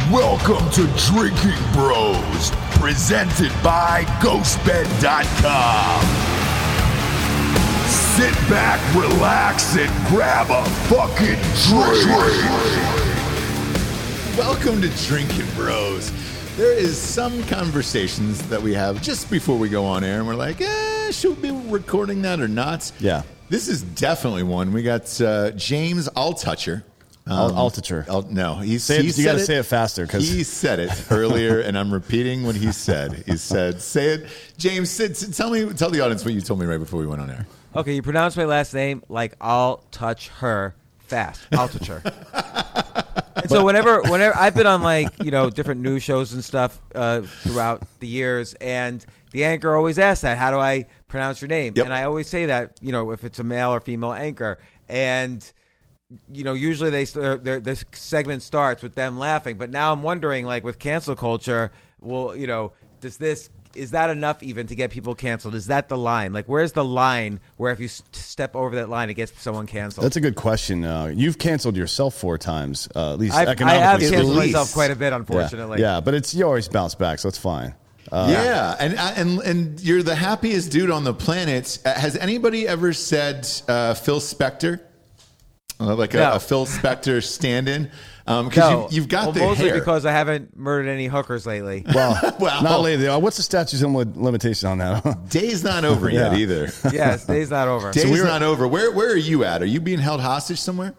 Welcome to Drinking Bros, presented by GhostBed.com. Sit back, relax, and grab a fucking drink. Welcome to Drinking Bros. There is some conversations that we have just before we go on air, and we're like, should we be recording that or not? Yeah. This is definitely one. We got James Altucher. Altucher. No, you got to say it faster. He said it earlier, and I'm repeating what he said. He said, say it. James, tell the audience what you told me right before we went on air. Okay, you pronounce my last name like I'll touch her fast. I'll touch her. And so whenever I've been on different news shows and stuff throughout the years, and the anchor always asks that, how do I pronounce your name? Yep. And I always say that, if it's a male or female anchor. And usually this segment starts with them laughing. But now I'm wondering, like with cancel culture, well, is that enough even to get people canceled? Is that the line? Like, where's the line where if you step over that line, it gets someone canceled? That's a good question. You've canceled yourself 4 times, at least I economically. have canceled myself quite a bit, unfortunately. Yeah, but you always bounce back, so it's fine. And you're the happiest dude on the planet. Has anybody ever said Phil Spector? A Phil Spector stand-in? Because you've got the mostly hair. because I haven't murdered any hookers lately. Well, not lately. What's the statute of limitation on that? Day's not over yet either. Yes, day's not over. Day's not over. Where are you at? Are you being held hostage somewhere?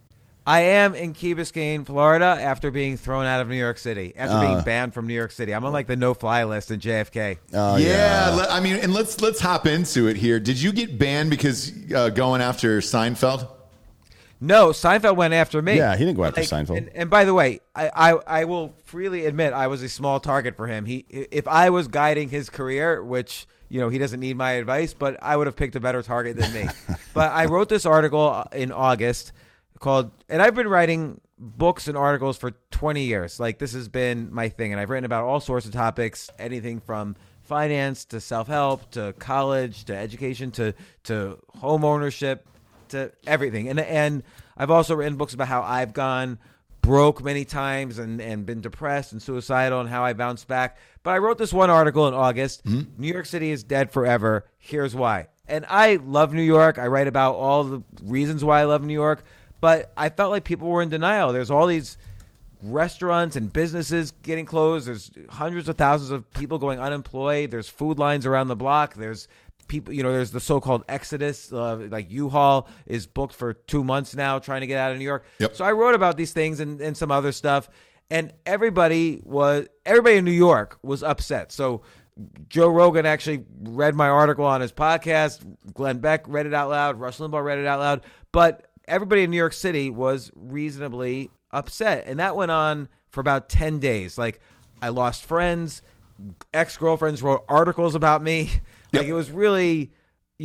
I am in Key Biscayne, Florida, after being thrown out of New York City, after being banned from New York City. I'm on the no-fly list in JFK. I mean, and let's hop into it here. Did you get banned because going after Seinfeld? No, Seinfeld went after me. Yeah, he didn't go after Seinfeld. And by the way, I will freely admit I was a small target for him. If I was guiding his career, which he doesn't need my advice, but I would have picked a better target than me. But I wrote this article in August and I've been writing books and articles for 20 years. Like, this has been my thing, and I've written about all sorts of topics, anything from finance to self-help to college to education to home ownership to everything. And I've also written books about how I've gone broke many times and been depressed and suicidal and how I bounced back. But I wrote this one article in August. New York City is dead forever. Here's why. And I love New York. I write about all the reasons why I love New York. But I felt like people were in denial. There's all these restaurants and businesses getting closed. There's hundreds of thousands of people going unemployed. There's food lines around the block. There's people, there's the so-called exodus. Like U-Haul is booked for 2 months now trying to get out of New York. Yep. So I wrote about these things and some other stuff. And everybody in New York was upset. So Joe Rogan actually read my article on his podcast. Glenn Beck read it out loud. Rush Limbaugh read it out loud. But everybody in New York City was reasonably upset. And that went on for about 10 days. Like, I lost friends. Ex-girlfriends wrote articles about me. Like, it was really,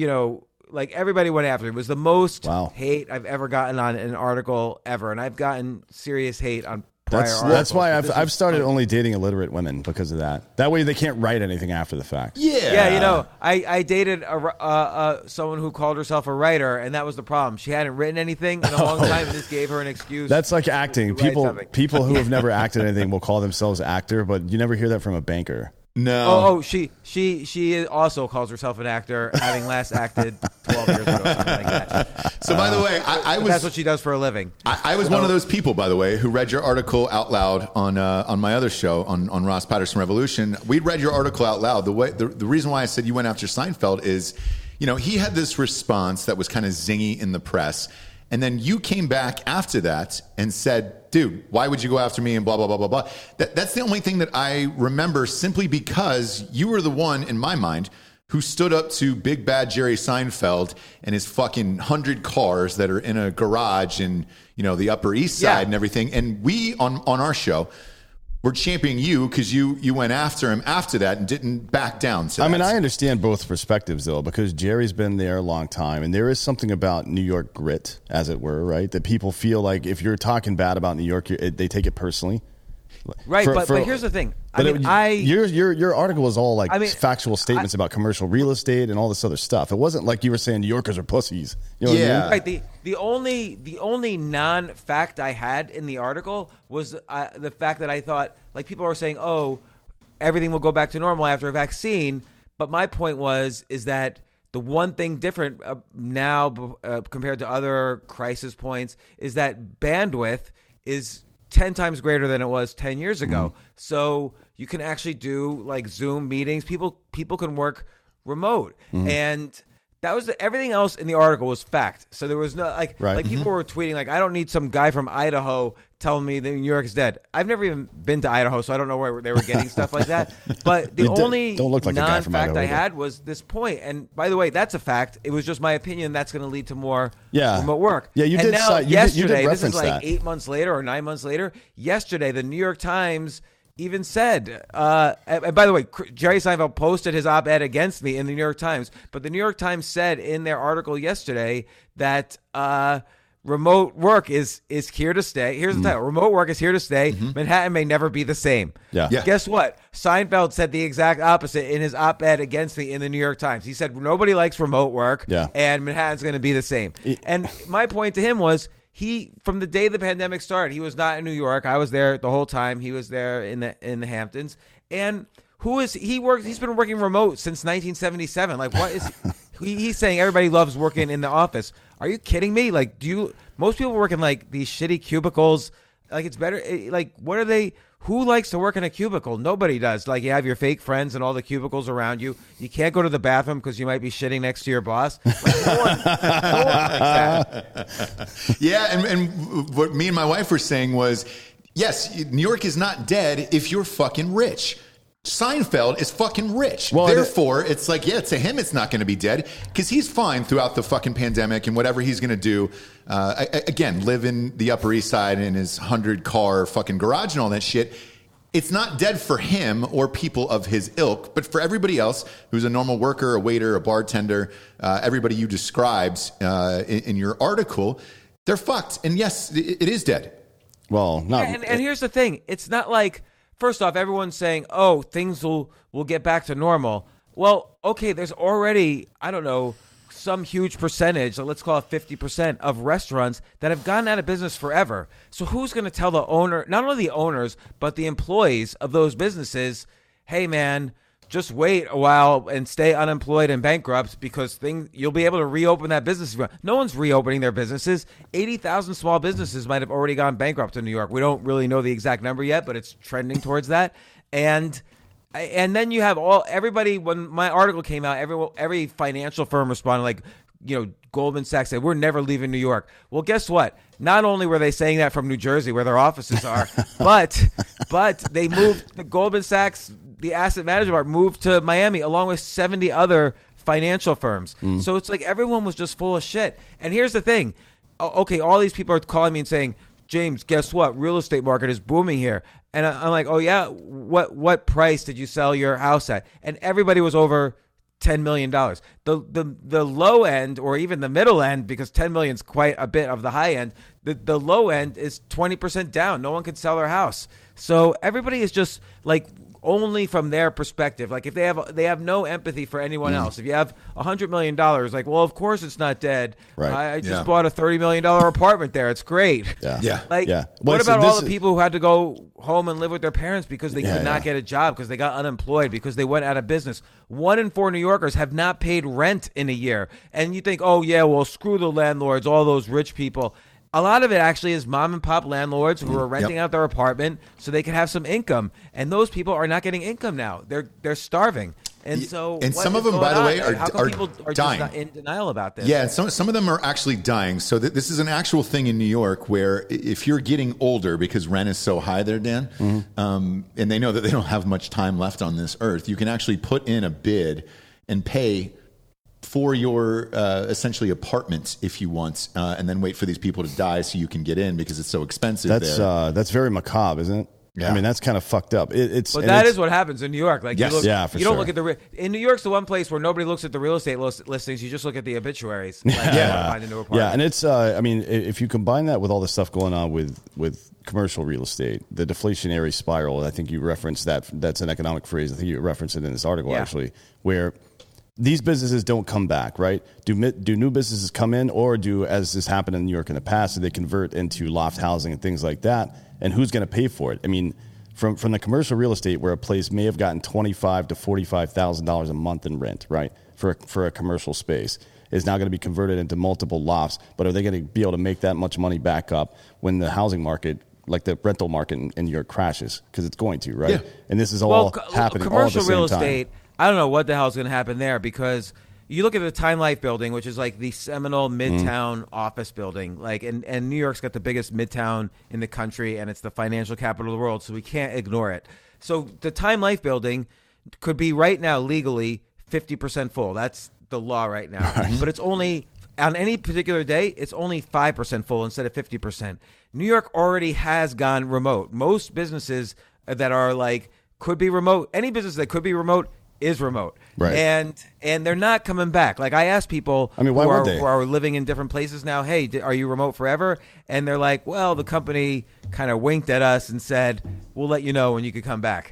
everybody went after it. It was the most hate I've ever gotten on an article ever. And I've gotten serious hate on prior articles. That's why I've started only dating illiterate women because of that. That way they can't write anything after the fact. Yeah, I dated someone who called herself a writer, and that was the problem. She hadn't written anything in a long time, and this gave her an excuse. That's like acting. People who have never acted anything will call themselves actor, but you never hear that from a banker. No. She also calls herself an actor, having last acted 12 years ago, something like that. So, by the way, that's what she does for a living. I was one of those people, by the way, who read your article out loud on my other show, on Ross Patterson Revolution. We read your article out loud. The reason why I said you went after Seinfeld is, he had this response that was kind of zingy in the press. And then you came back after that and said, dude, why would you go after me and blah, blah, blah, blah, blah. That's the only thing that I remember, simply because you were the one, in my mind, who stood up to Big Bad Jerry Seinfeld and his fucking 100 cars that are in a garage in, the Upper East Side and everything. And we, on our show, were championing you because you went after him after that and didn't back down. I mean, I understand both perspectives, though, because Jerry's been there a long time, and there is something about New York grit, as it were, right? That people feel like if you're talking bad about New York, they take it personally. Right, but here's the thing. Your article was all factual statements about commercial real estate and all this other stuff. It wasn't like you were saying New Yorkers are pussies. You know what I mean? Right. The only non-fact I had in the article was the fact that I thought, like, people are saying, oh, everything will go back to normal after a vaccine. But my point is that the one thing different now compared to other crisis points is that bandwidth is 10 times greater than it was 10 years ago. So you can actually do like Zoom meetings. People can work remote. And that was everything else in the article was fact. So there was no people were tweeting like, I don't need some guy from Idaho telling me that New York is dead. I've never even been to Idaho, so I don't know where they were getting stuff like that. But the only non-fact I had was this point. And by the way, that's a fact. It was just my opinion that's going to lead to more remote work. Yeah, you and did. Now, yesterday, you did this is like that. 8 months later or 9 months later. Yesterday, the New York Times even said, and by the way, Jerry Seinfeld posted his op-ed against me in the New York Times, but the New York Times said in their article yesterday that remote work is here to stay. Here's the title. Remote work is here to stay. Manhattan may never be the same. Yeah. Guess what? Seinfeld said the exact opposite in his op-ed against me in the New York Times. He said nobody likes remote work, and Manhattan's going to be the same. And my point to him was, from the day the pandemic started, he was not in New York. I was there the whole time. He was there in the Hamptons. And he's been working remote since 1977. Like, what is he's saying everybody loves working in the office. Are you kidding me? Like, most people work in like these shitty cubicles. Like, it's better. Like, what are they? Who likes to work in a cubicle? Nobody does. Like, you have your fake friends and all the cubicles around you. You can't go to the bathroom because you might be shitting next to your boss. Like, no one likes that. Yeah, and what me and my wife were saying was, yes, New York is not dead if you're fucking rich. Seinfeld is fucking rich. Well, therefore, it's like, to him it's not going to be dead because he's fine throughout the fucking pandemic and whatever he's going to do. Again, live in the Upper East Side in his 100-car fucking garage and all that shit. It's not dead for him or people of his ilk, but for everybody else who's a normal worker, a waiter, a bartender, everybody you described in your article, they're fucked. And yes, it is dead. Well, not. And here's the thing. It's not like, first off, everyone's saying, oh, things will get back to normal. Well, okay, there's already, I don't know, some huge percentage, let's call it 50% of restaurants that have gone out of business forever. So who's going to tell the owner, not only the owners, but the employees of those businesses, hey, man, just wait a while and stay unemployed and bankrupt because you'll be able to reopen that business. No one's reopening their businesses. 80,000 small businesses might have already gone bankrupt in New York. We don't really know the exact number yet, but it's trending towards that. And then you have everybody. When my article came out, every financial firm responded like, Goldman Sachs said, we're never leaving New York. Well, guess what? Not only were they saying that from New Jersey, where their offices are, but they moved. The Goldman Sachs, the asset management moved to Miami along with 70 other financial firms. So it's like everyone was just full of shit. And here's the thing. Okay, all these people are calling me and saying, James, guess what? Real estate market is booming here. And I'm like, oh, yeah? What price did you sell your house at? And everybody was over $10 million. The low end, or even the middle end, because 10 million is quite a bit of the high end, the low end is 20% down. No one can sell their house. So everybody is just like only from their perspective. Like if they have no empathy for anyone else. If you have $100 million, like, well, of course it's not dead. Right. I just bought a $30 million apartment there. It's great. Yeah. Like, what about all the people who had to go home and live with their parents because they could not get a job, because they got unemployed, because they went out of business? 1 in 4 New Yorkers have not paid rent in a year. And you think, oh, yeah, well, screw the landlords, all those rich people. A lot of it actually is mom and pop landlords who are renting out their apartment so they can have some income. And those people are not getting income now. They're starving. And so, some of them, by the way, are people are dying. Just in denial about this? Yeah, and some of them are actually dying. So this is an actual thing in New York where if you're getting older, because rent is so high there, Dan, and they know that they don't have much time left on this earth, you can actually put in a bid and pay for your essentially apartment if you want, and then wait for these people to die so you can get in because it's so expensive. That's very macabre, isn't it? I mean, that's kind of fucked up. But that is what happens in New York. Like, yes. you don't look at in New York's the one place where nobody looks at the real estate listings. You just look at the obituaries. Like, find a new apartment. Yeah, and it's, I mean, if you combine that with all the stuff going on with commercial real estate, the deflationary spiral, I think you referenced that. That's an economic phrase. I think you referenced it in this article, actually, where these businesses don't come back, right? Do new businesses come in, or as this happened in New York in the past, do they convert into loft housing and things like that? And who's going to pay for it? I mean, from the commercial real estate, where a place may have gotten $25,000 to $45,000 a month in rent, right, for a commercial space, is now going to be converted into multiple lofts. But are they going to be able to make that much money back up when the housing market, like the rental market in New York, crashes? Because it's going to, right? Yeah. And this is all happening all at the same time. Commercial real estate, I don't know what the hell is going to happen there, because you look at the Time Life building, which is like the seminal midtown office building, like, and New York's got the biggest midtown in the country, and it's the financial capital of the world, so we can't ignore it. So the Time Life building could be right now legally 50% full. That's the law right now. But it's only, on any particular day, it's only 5% full instead of 50%. New York already has gone remote. Most businesses that are like, could be remote, any business that could be remote is remote, right? And they're not coming back. Like, I asked people, I mean, who are living in different places now, hey, are you remote forever? And they're like, well, the company kind of winked at us and said, we'll let you know when you could come back.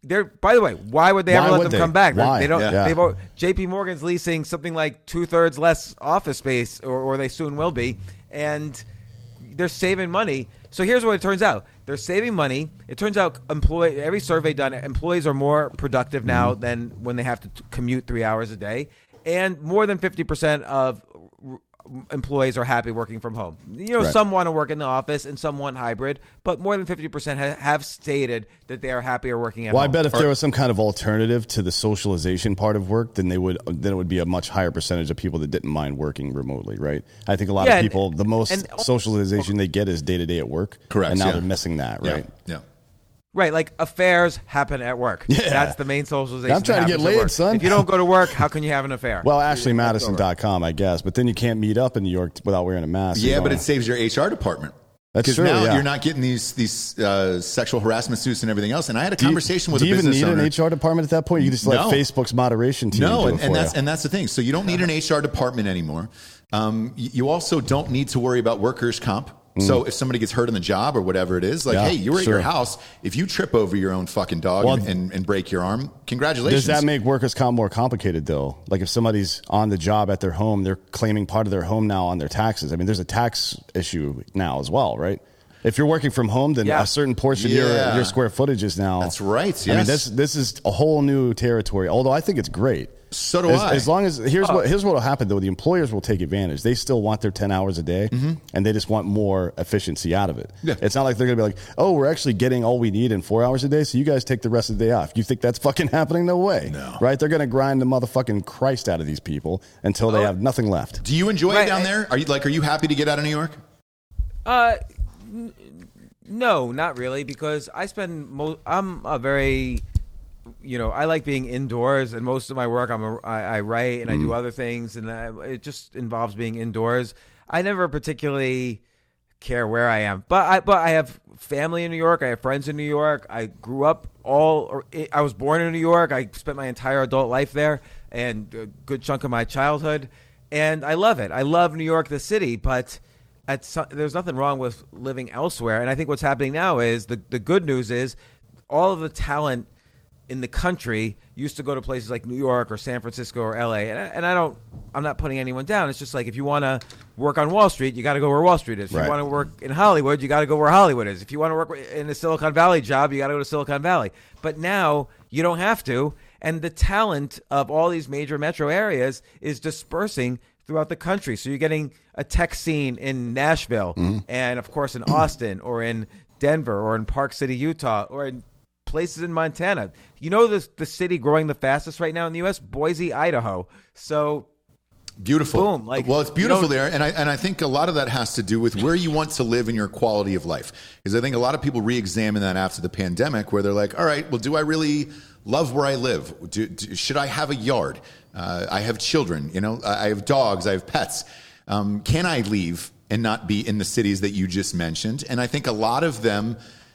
By the way, why would they ever let them come back? Why? They don't. Yeah. JP Morgan's leasing something like 2/3 less office space, or they soon will be, and they're saving money. So here's what it turns out. They're saving money. It turns out every survey done, employees are more productive now than when they have to commute 3 hours a day. And more than 50% of employees are happy working from home. Some want to work in the office and some want hybrid, but more than 50% have stated that they are happier working at home. Well, I bet if there was some kind of alternative to the socialization part of work, then it would be a much higher percentage of people that didn't mind working remotely, right? I think a lot of people, the most socialization they get is day-to-day at work. Correct. And now they're missing that, right? Yeah. Right, like affairs happen at work. Yeah. That's the main socialization. I'm trying to get laid, son. If you don't go to work, how can you have an affair? Well, AshleyMadison.com, I guess. But then you can't meet up in New York without wearing a mask. Yeah, but it saves your HR department. That's true. Now you're not getting these sexual harassment suits and everything else. And I had a conversation with a business owner. Do you even need an HR department at that point? You just let Facebook's moderation team do it for you. And that's the thing. So you don't need an HR department anymore. You also don't need to worry about workers' comp. So if somebody gets hurt in the job or whatever it is, hey, you were at your house. If you trip over your own fucking dog and break your arm, congratulations. Does that make workers' comp more complicated, though? Like, if somebody's on the job at their home, they're claiming part of their home now on their taxes. I mean, there's a tax issue now as well, right? If you're working from home, then a certain portion of your square footage is now. That's right. Yes. I mean, this is a whole new territory, although I think it's great. So do I. As long as here's what will happen, though. The employers will take advantage. They still want their 10 hours a day, and they just want more efficiency out of it. Yeah. It's not like they're going to be like, oh, we're actually getting all we need in 4 hours a day, so you guys take the rest of the day off. You think that's fucking happening? No way. No. Right? They're going to grind the motherfucking Christ out of these people until they have nothing left. Do you enjoy it down there? Are you happy to get out of New York? No, not really, because I spend I'm a very, I like being indoors, and most of my work I write and I do other things, and it just involves being indoors. I never particularly care where I am, but I have family in New York. I have friends in New York. I grew up I was born in New York. I spent my entire adult life there and a good chunk of my childhood, and I love it. I love New York, the city, but there's nothing wrong with living elsewhere. And I think what's happening now is the good news is all of the talent in the country used to go to places like New York or San Francisco or LA. And I'm not putting anyone down. It's just like, if you want to work on Wall Street, you got to go where Wall Street is. If you want to work in Hollywood, you got to go where Hollywood is. If you want to work in a Silicon Valley job, you got to go to Silicon Valley. But now you don't have to. And the talent of all these major metro areas is dispersing throughout the country. So you're getting a tech scene in Nashville and, of course, in Austin or in Denver or in Park City, Utah, or in places in Montana. The city growing the fastest right now in the U.S., Boise, Idaho. So beautiful. Boom. It's beautiful there. And I think a lot of that has to do with where you want to live and your quality of life. Because I think a lot of people re-examine that after the pandemic, where they're like, all right, well, do I really love where I live? Should I have a yard? I have children, I have dogs, I have pets. Can I leave and not be in the cities that you just mentioned? And I think a lot of them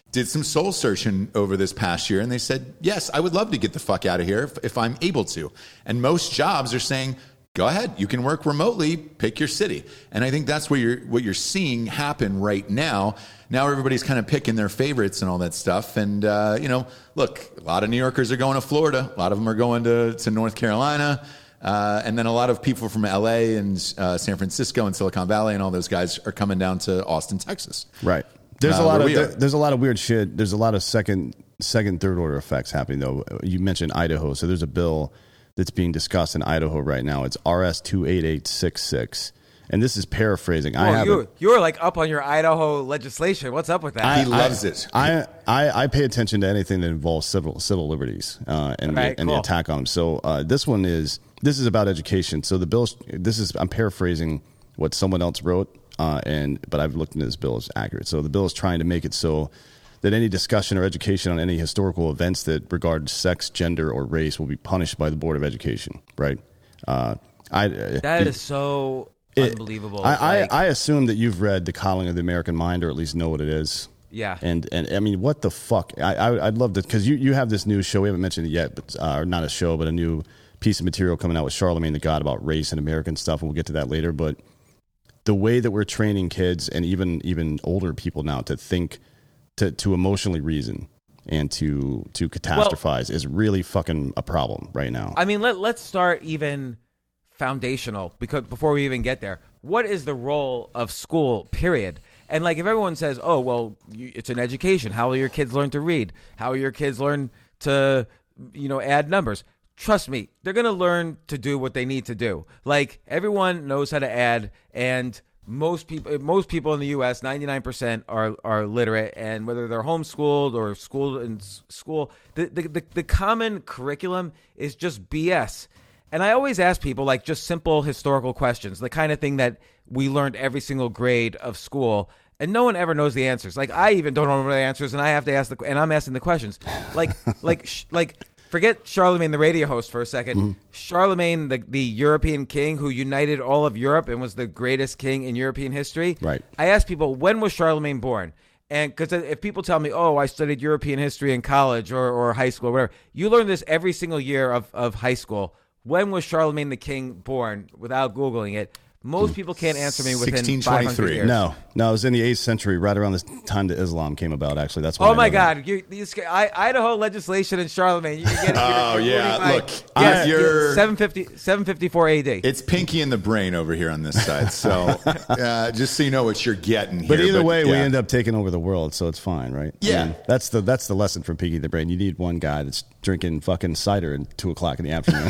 did some soul searching over this past year, and they said, yes, I would love to get the fuck out of here if I'm able to. And most jobs are saying, go ahead, you can work remotely, pick your city. And I think that's what you're seeing happen right now. Now everybody's kind of picking their favorites and all that stuff. And, look, a lot of New Yorkers are going to Florida. A lot of them are going to North Carolina. And then a lot of people from LA and San Francisco and Silicon Valley and all those guys are coming down to Austin, Texas. Right. There's a lot of weird shit. There's a lot of second, third order effects happening, though. You mentioned Idaho. So there's a bill that's being discussed in Idaho right now. It's RS 28866. And this is paraphrasing. You're like up on your Idaho legislation. What's up with that? He loves it. I pay attention to anything that involves civil liberties and the attack on them. So this is about education. So the bill, I'm paraphrasing what someone else wrote. But I've looked into this bill as accurate. So the bill is trying to make it so that any discussion or education on any historical events that regard sex, gender, or race will be punished by the Board of Education. Right? That is so unbelievable. I assume that you've read The Coddling of the American Mind, or at least know what it is. Yeah. And I mean, what the fuck? I'd love to, because you have this new show. We haven't mentioned it yet, but or not a show, but a new piece of material coming out with Charlemagne the God about race and American stuff, and we'll get to that later. But the way that we're training kids and even older people now to think, to emotionally reason and to catastrophize is really fucking a problem right now. I mean, let's start even foundational, because before we even get there, what is the role of school, period? And like, if everyone says, oh, well, it's an education. How will your kids learn to read? How will your kids learn to, add numbers? Trust me, they're going to learn to do what they need to do. Like, everyone knows how to add, and most people in the U.S., 99% are literate, and whether they're homeschooled or schooled in school, the common curriculum is just BS. And I always ask people, like, just simple historical questions, the kind of thing that we learned every single grade of school, and no one ever knows the answers. Like, I even don't remember the answers, and I have to ask and I'm asking the questions. Like, forget Charlemagne, the radio host, for a second. Mm-hmm. Charlemagne, the European king who united all of Europe and was the greatest king in European history. Right. I ask people, when was Charlemagne born? And because if people tell me, oh, I studied European history in college or high school, or whatever, you learn this every single year of high school. When was Charlemagne the king born? Without Googling it, most people can't answer me within 500 years. No, it was in the 8th century, right around the time that Islam came about, actually. That's why. Oh, my God. Idaho legislation and Charlemagne. You can get Look, you're 754 AD. It's pinky in the brain over here on this side. So just so you know what you're getting here. But either way, we end up taking over the world, so it's fine, right? Yeah. I mean, that's the lesson from pinky in the brain. You need one guy that's drinking fucking cider at 2 o'clock in the afternoon.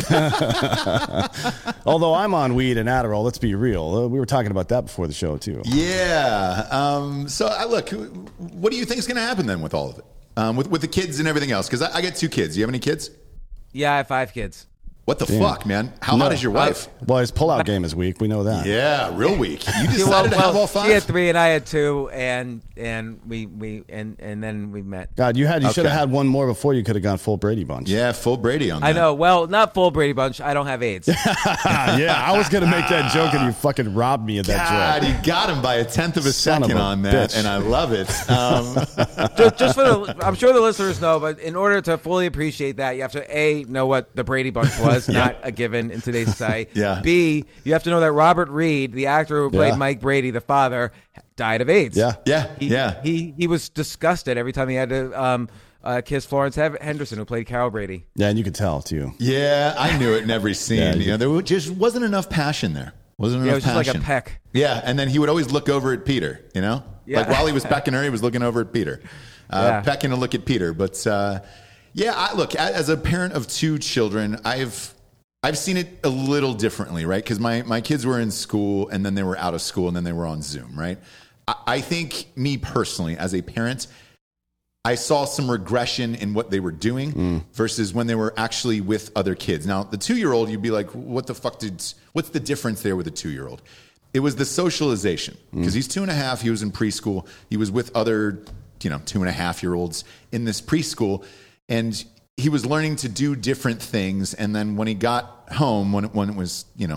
Although I'm on weed and Adderall, let's be real. We were talking about that before the show, too. Yeah. Look, what do you think is going to happen then with all of it? With the kids and everything else? Because I get 2 kids. Do you have any kids? Yeah, I have 5 kids. What the fuck, man? How hot is your wife? Well, his pullout game is weak. We know that. Yeah, real weak. You decided to have all 5? She had 3 and I had 2, and then we met. God, you should have had one more before you could have gone full Brady Bunch. Yeah, full Brady on that. I know. Well, not full Brady Bunch. I don't have AIDS. Yeah, I was going to make that joke, and you fucking robbed me of that joke. God, you got him by a tenth of a second on that, bitch. and I love it. Just I'm sure the listeners know, but in order to fully appreciate that, you have to know what the Brady Bunch was, not a given in today's society. Yeah. B, you have to know that Robert Reed, the actor who played Mike Brady, the father, died of AIDS. He was disgusted every time he had to kiss Florence Henderson, who played Carol Brady. Yeah, and you could tell too. Yeah, I knew it in every scene. There just wasn't enough passion there. It was just like a peck. Yeah, and then he would always look over at Peter. Like while he was pecking her, he was looking over at Peter, pecking a look at Peter. But look, as a parent of 2 children, I've seen it a little differently, right? Because my kids were in school, and then they were out of school, and then they were on Zoom, right? I think, me personally, as a parent, I saw some regression in what they were doing versus when they were actually with other kids. Now, the 2-year-old, you'd be like, what's the difference there with a 2-year-old? It was the socialization, because he's 2.5, he was in preschool, he was with other, 2.5-year-olds in this preschool, and he was learning to do different things. And then when he got home, when it was,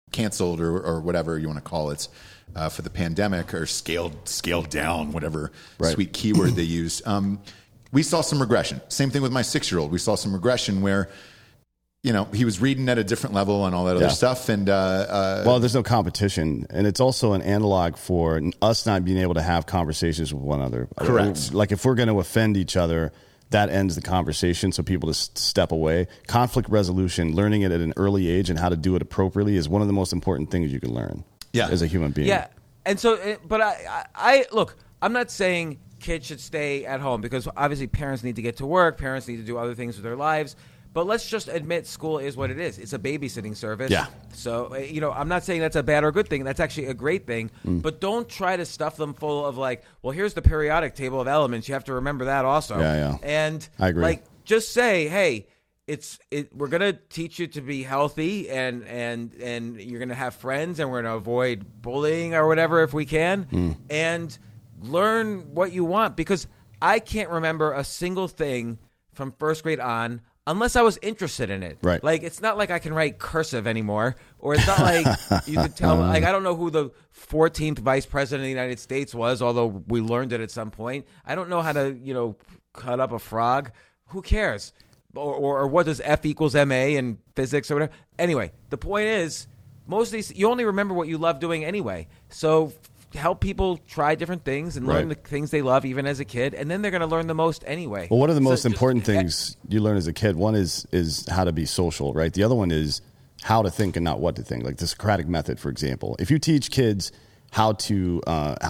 canceled or whatever you want to call it for the pandemic, or scaled down, whatever sweet keyword they use. We saw some regression. Same thing with my 6-year-old. We saw some regression where, he was reading at a different level and all that other stuff. And well, there's no competition, and it's also an analog for us not being able to have conversations with one another. Correct. Like if we're going to offend each other, that ends the conversation. So people just step away. Conflict resolution, learning it at an early age and how to do it appropriately is one of the most important things you can learn. As a human being. Yeah, and so, but I look. I'm not saying kids should stay at home, because obviously parents need to get to work. Parents need to do other things with their lives. But let's just admit school is what it is. It's a babysitting service. Yeah. So, I'm not saying that's a bad or good thing. That's actually a great thing. But don't try to stuff them full of well, here's the periodic table of elements. You have to remember that also. Yeah. And I agree. Just say, hey, we're going to teach you to be healthy, and you're going to have friends, and we're going to avoid bullying or whatever if we can, and learn what you want, because I can't remember a single thing from first grade on unless I was interested in it. Right. Like, it's not like I can write cursive anymore, or it's not like you could tell, I don't know who the 14th vice president of the United States was, although we learned it at some point. I don't know how to, cut up a frog. Who cares? Or what does F equals MA in physics or whatever? Anyway, the point is, most of these, you only remember what you love doing anyway. So help people try different things and learn the things they love even as a kid, and then they're going to learn the most anyway. Well, what are the most important things you learn as a kid? One is how to be social, right? The other one is how to think and not what to think, like the Socratic method, for example. If you teach kids how to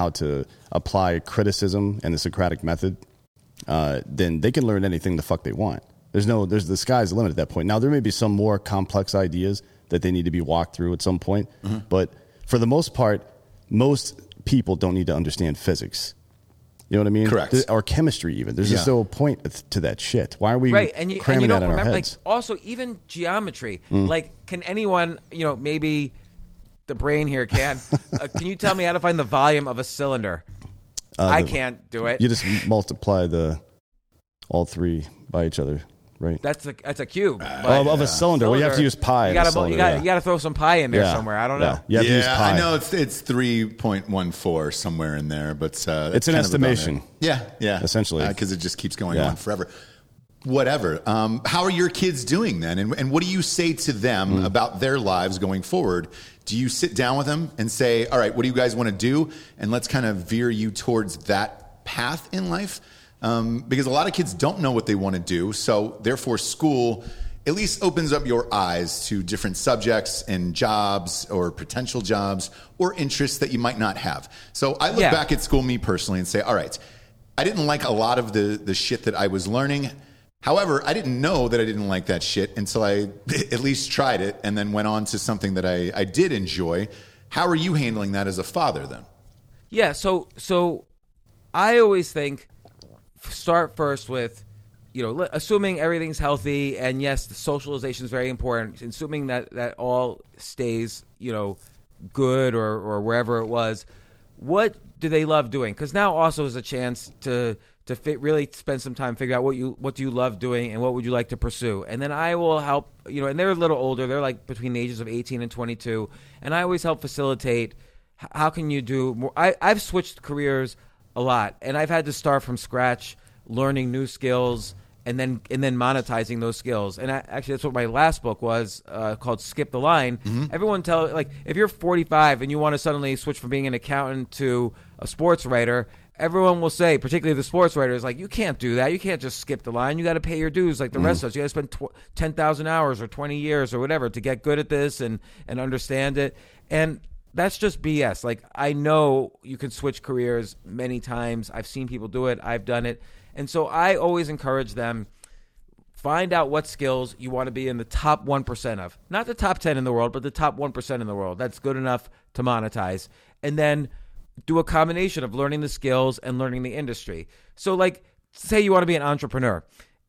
apply criticism and the Socratic method, then they can learn anything the fuck they want. There's the sky's the limit at that point. Now, there may be some more complex ideas that they need to be walked through at some point, but for the most part, most people don't need to understand physics. You know what I mean? Correct. Or chemistry even. There's just no point to that shit. Why are we that cramming that in our heads? Also, even geometry. Can anyone, maybe the brain here can you tell me how to find the volume of a cylinder? I can't do it. You just multiply all three by each other. Right, that's a cube of a cylinder. Well, you have to use pi. You got to throw some pi in there somewhere. I don't know. You have to use pi. I know it's 3.14 somewhere in there, but it's an estimation. Yeah, essentially, because it just keeps going on forever. Whatever. How are your kids doing then, and what do you say to them about their lives going forward? Do you sit down with them and say, "All right, what do you guys want to do?" and let's kind of veer you towards that path in life? Because a lot of kids don't know what they want to do. So therefore school at least opens up your eyes to different subjects and jobs or potential jobs or interests that you might not have. So I look back at school, me personally, and say, all right, I didn't like a lot of the shit that I was learning. However, I didn't know that I didn't like that shit until I at least tried it and then went on to something that I did enjoy. How are you handling that as a father then? Yeah. So I always think, start first with, assuming everything's healthy, and yes, the socialization is very important, assuming that all stays, good or wherever it was. What do they love doing? Because now also is a chance to really spend some time, figure out what do you love doing and what would you like to pursue. And then I will help, and they're a little older. They're like between the ages of 18 and 22. And I always help facilitate, how can you do more? I've switched careers a lot, and I've had to start from scratch, learning new skills, and then monetizing those skills. And actually, that's what my last book was, called "Skip the Line." Everyone if you're 45 and you want to suddenly switch from being an accountant to a sports writer, everyone will say, particularly the sports writers, like, you can't do that. You can't just skip the line. You got to pay your dues like the rest of us. You got to spend 10,000 hours or 20 years or whatever to get good at this and understand it. And that's just BS. Like, I know you can switch careers many times. I've seen people do it. I've done it. And so I always encourage them, find out what skills you want to be in the top 1% of. Not the top 10 in the world, but the top 1% in the world. That's good enough to monetize. And then do a combination of learning the skills and learning the industry. So, like, say you want to be an entrepreneur.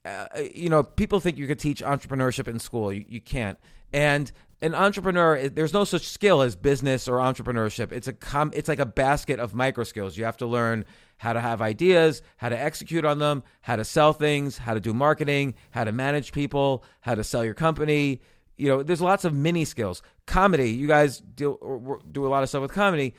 People think you could teach entrepreneurship in school. You can't. And an entrepreneur, there's no such skill as business or entrepreneurship. It's like a basket of micro skills. You have to learn how to have ideas, how to execute on them, how to sell things, how to do marketing, how to manage people, how to sell your company, there's lots of mini skills. Comedy, you guys do a lot of stuff with comedy.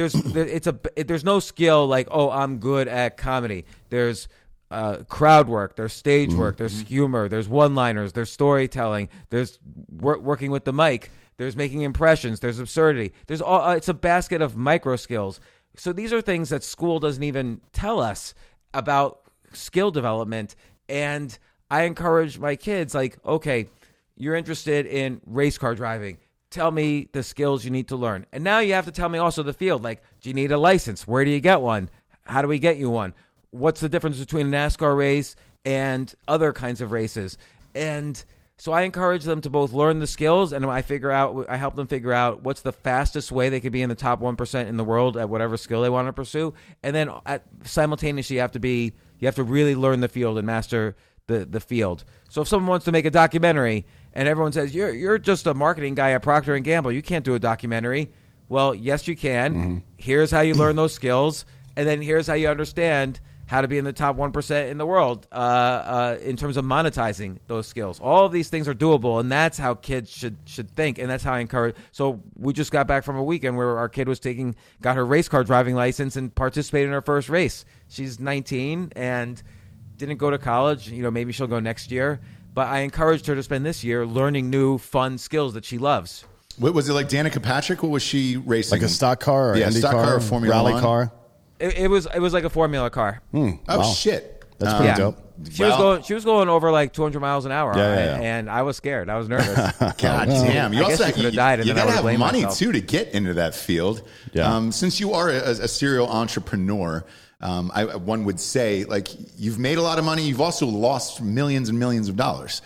There's no skill like, oh, I'm good at comedy. There's crowd work, there's stage work, there's humor, there's one-liners, there's storytelling, there's working with the mic, there's making impressions, there's absurdity. There's it's a basket of micro skills. So these are things that school doesn't even tell us about skill development. And I encourage my kids, like, okay, you're interested in race car driving. Tell me the skills you need to learn. And now you have to tell me also the field. Like, do you need a license? Where do you get one? How do we get you one? What's the difference between a NASCAR race and other kinds of races? And so I encourage them to both learn the skills, and I help them figure out what's the fastest way they could be in the top 1% in the world at whatever skill they want to pursue. And then simultaneously, you have to really learn the field and master the field. So if someone wants to make a documentary and everyone says, you're just a marketing guy at Procter & Gamble, you can't do a documentary. Well, yes, you can. Mm-hmm. Here's how you learn those skills, and then here's how you understand how to be in the top 1% in the world in terms of monetizing those skills. All of these things are doable, and that's how kids should think, and that's how I encourage. So we just got back from a weekend where our kid got her race car driving license and participated in her first race. She's 19 and didn't go to college. Maybe she'll go next year. But I encouraged her to spend this year learning new, fun skills that she loves. What was it, like Danica Patrick? What was she racing? Like a stock car or Indy car or Formula rally One? Car? It was like a formula car. Oh, wow. shit. That's pretty dope. She was going over like 200 miles an hour, yeah. And I was scared. I was nervous. God damn! You I guess she could have died, and you then I gotta would have money myself. too to get into that field. Yeah. Since you are a serial entrepreneur, one would say, like, you've made a lot of money. You've also lost millions and millions of dollars.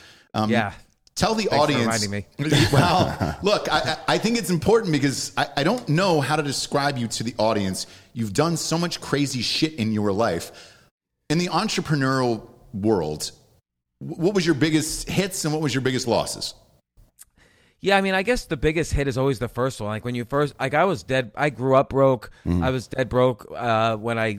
Tell the Thanks audience. for reminding me. Well, look, I think it's important because I don't know how to describe you to the audience. You've done so much crazy shit in your life. In the entrepreneurial world, what was your biggest hits and what was your biggest losses? Yeah, I mean, I guess the biggest hit is always the first one. Like when you first, like I was dead. I grew up broke. I was dead broke when I,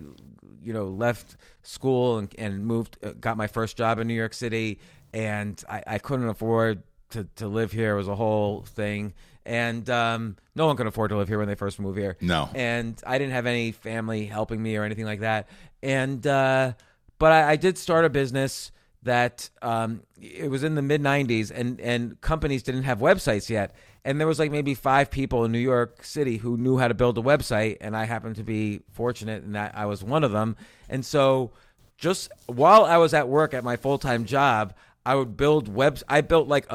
left school and moved, got my first job in New York City, and I couldn't afford to live here. It was a whole thing, and no one could afford to live here when they first moved here. No, and I didn't have any family helping me or anything like that. And but I did start a business that it was in the mid 90s and companies didn't have websites yet. And there was like maybe 5 people in New York City who knew how to build a website. And I happened to be fortunate in that I was one of them. And so just while I was at work at my full-time job, I would build I built like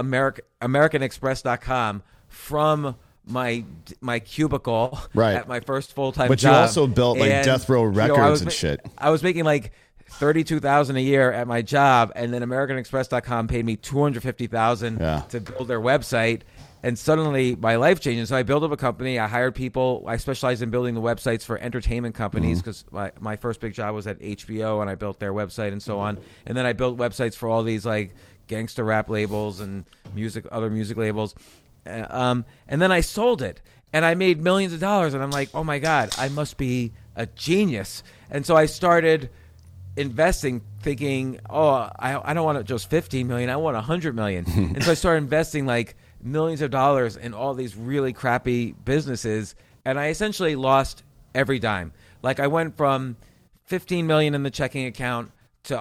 AmericanExpress.com from my cubicle at my first full-time job. But you also built like Death Row Records and shit. I was making like $32,000 a year at my job, and then AmericanExpress.com paid me $250,000 to build their website, and suddenly my life changed. And so I built up a company. I hired people. I specialized in building the websites for entertainment companies because my first big job was at HBO, and I built their website and so on. And then I built websites for all these like gangster rap labels and other music labels. And then I sold it, and I made millions of dollars. And I'm like, oh my God, I must be a genius. And so I started investing, thinking, I don't want just 15 million, I want 100 million. And so I started investing like millions of dollars in all these really crappy businesses, and I essentially lost every dime. Like I went from 15 million in the checking account to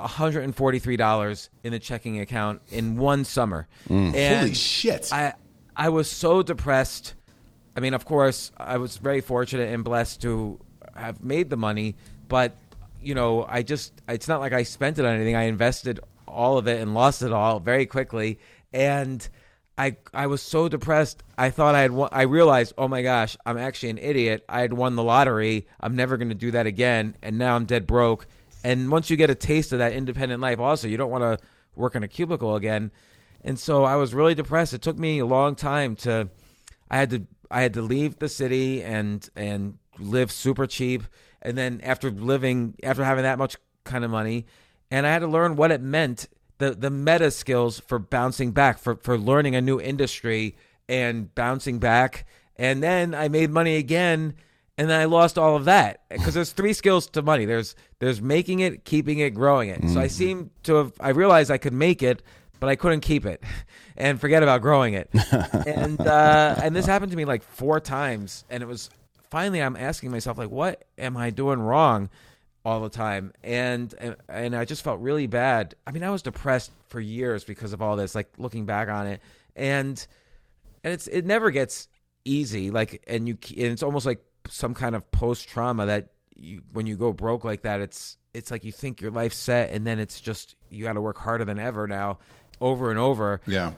$143 in the checking account in one summer. And holy shit. I was so depressed. I mean, of course, I was very fortunate and blessed to have made the money, but it's not like I spent it on anything. I invested all of it and lost it all very quickly. And I was so depressed. I thought I realized, oh my gosh, I'm actually an idiot. I had won the lottery. I'm never going to do that again. And now I'm dead broke. And once you get a taste of that independent life, also, you don't want to work in a cubicle again. And so I was really depressed. It took me a long time I had to leave the city and live super cheap. And then after having that much kind of money, and I had to learn what it meant, the meta skills for bouncing back, for learning a new industry and bouncing back. And then I made money again, and then I lost all of that. Because there's 3 skills to money. There's making it, keeping it, growing it. So I realized I could make it, but I couldn't keep it, and forget about growing it. And this happened to me like 4 times, and it was finally I'm asking myself like, what am I doing wrong all the time? And I just felt really bad. I mean, I was depressed for years because of all this. Like looking back on it, and it never gets easy. Like, and it's almost like some kind of post trauma that when you go broke like that, it's like you think your life's set, and then it's just you got to work harder than ever now, over and over. Yeah.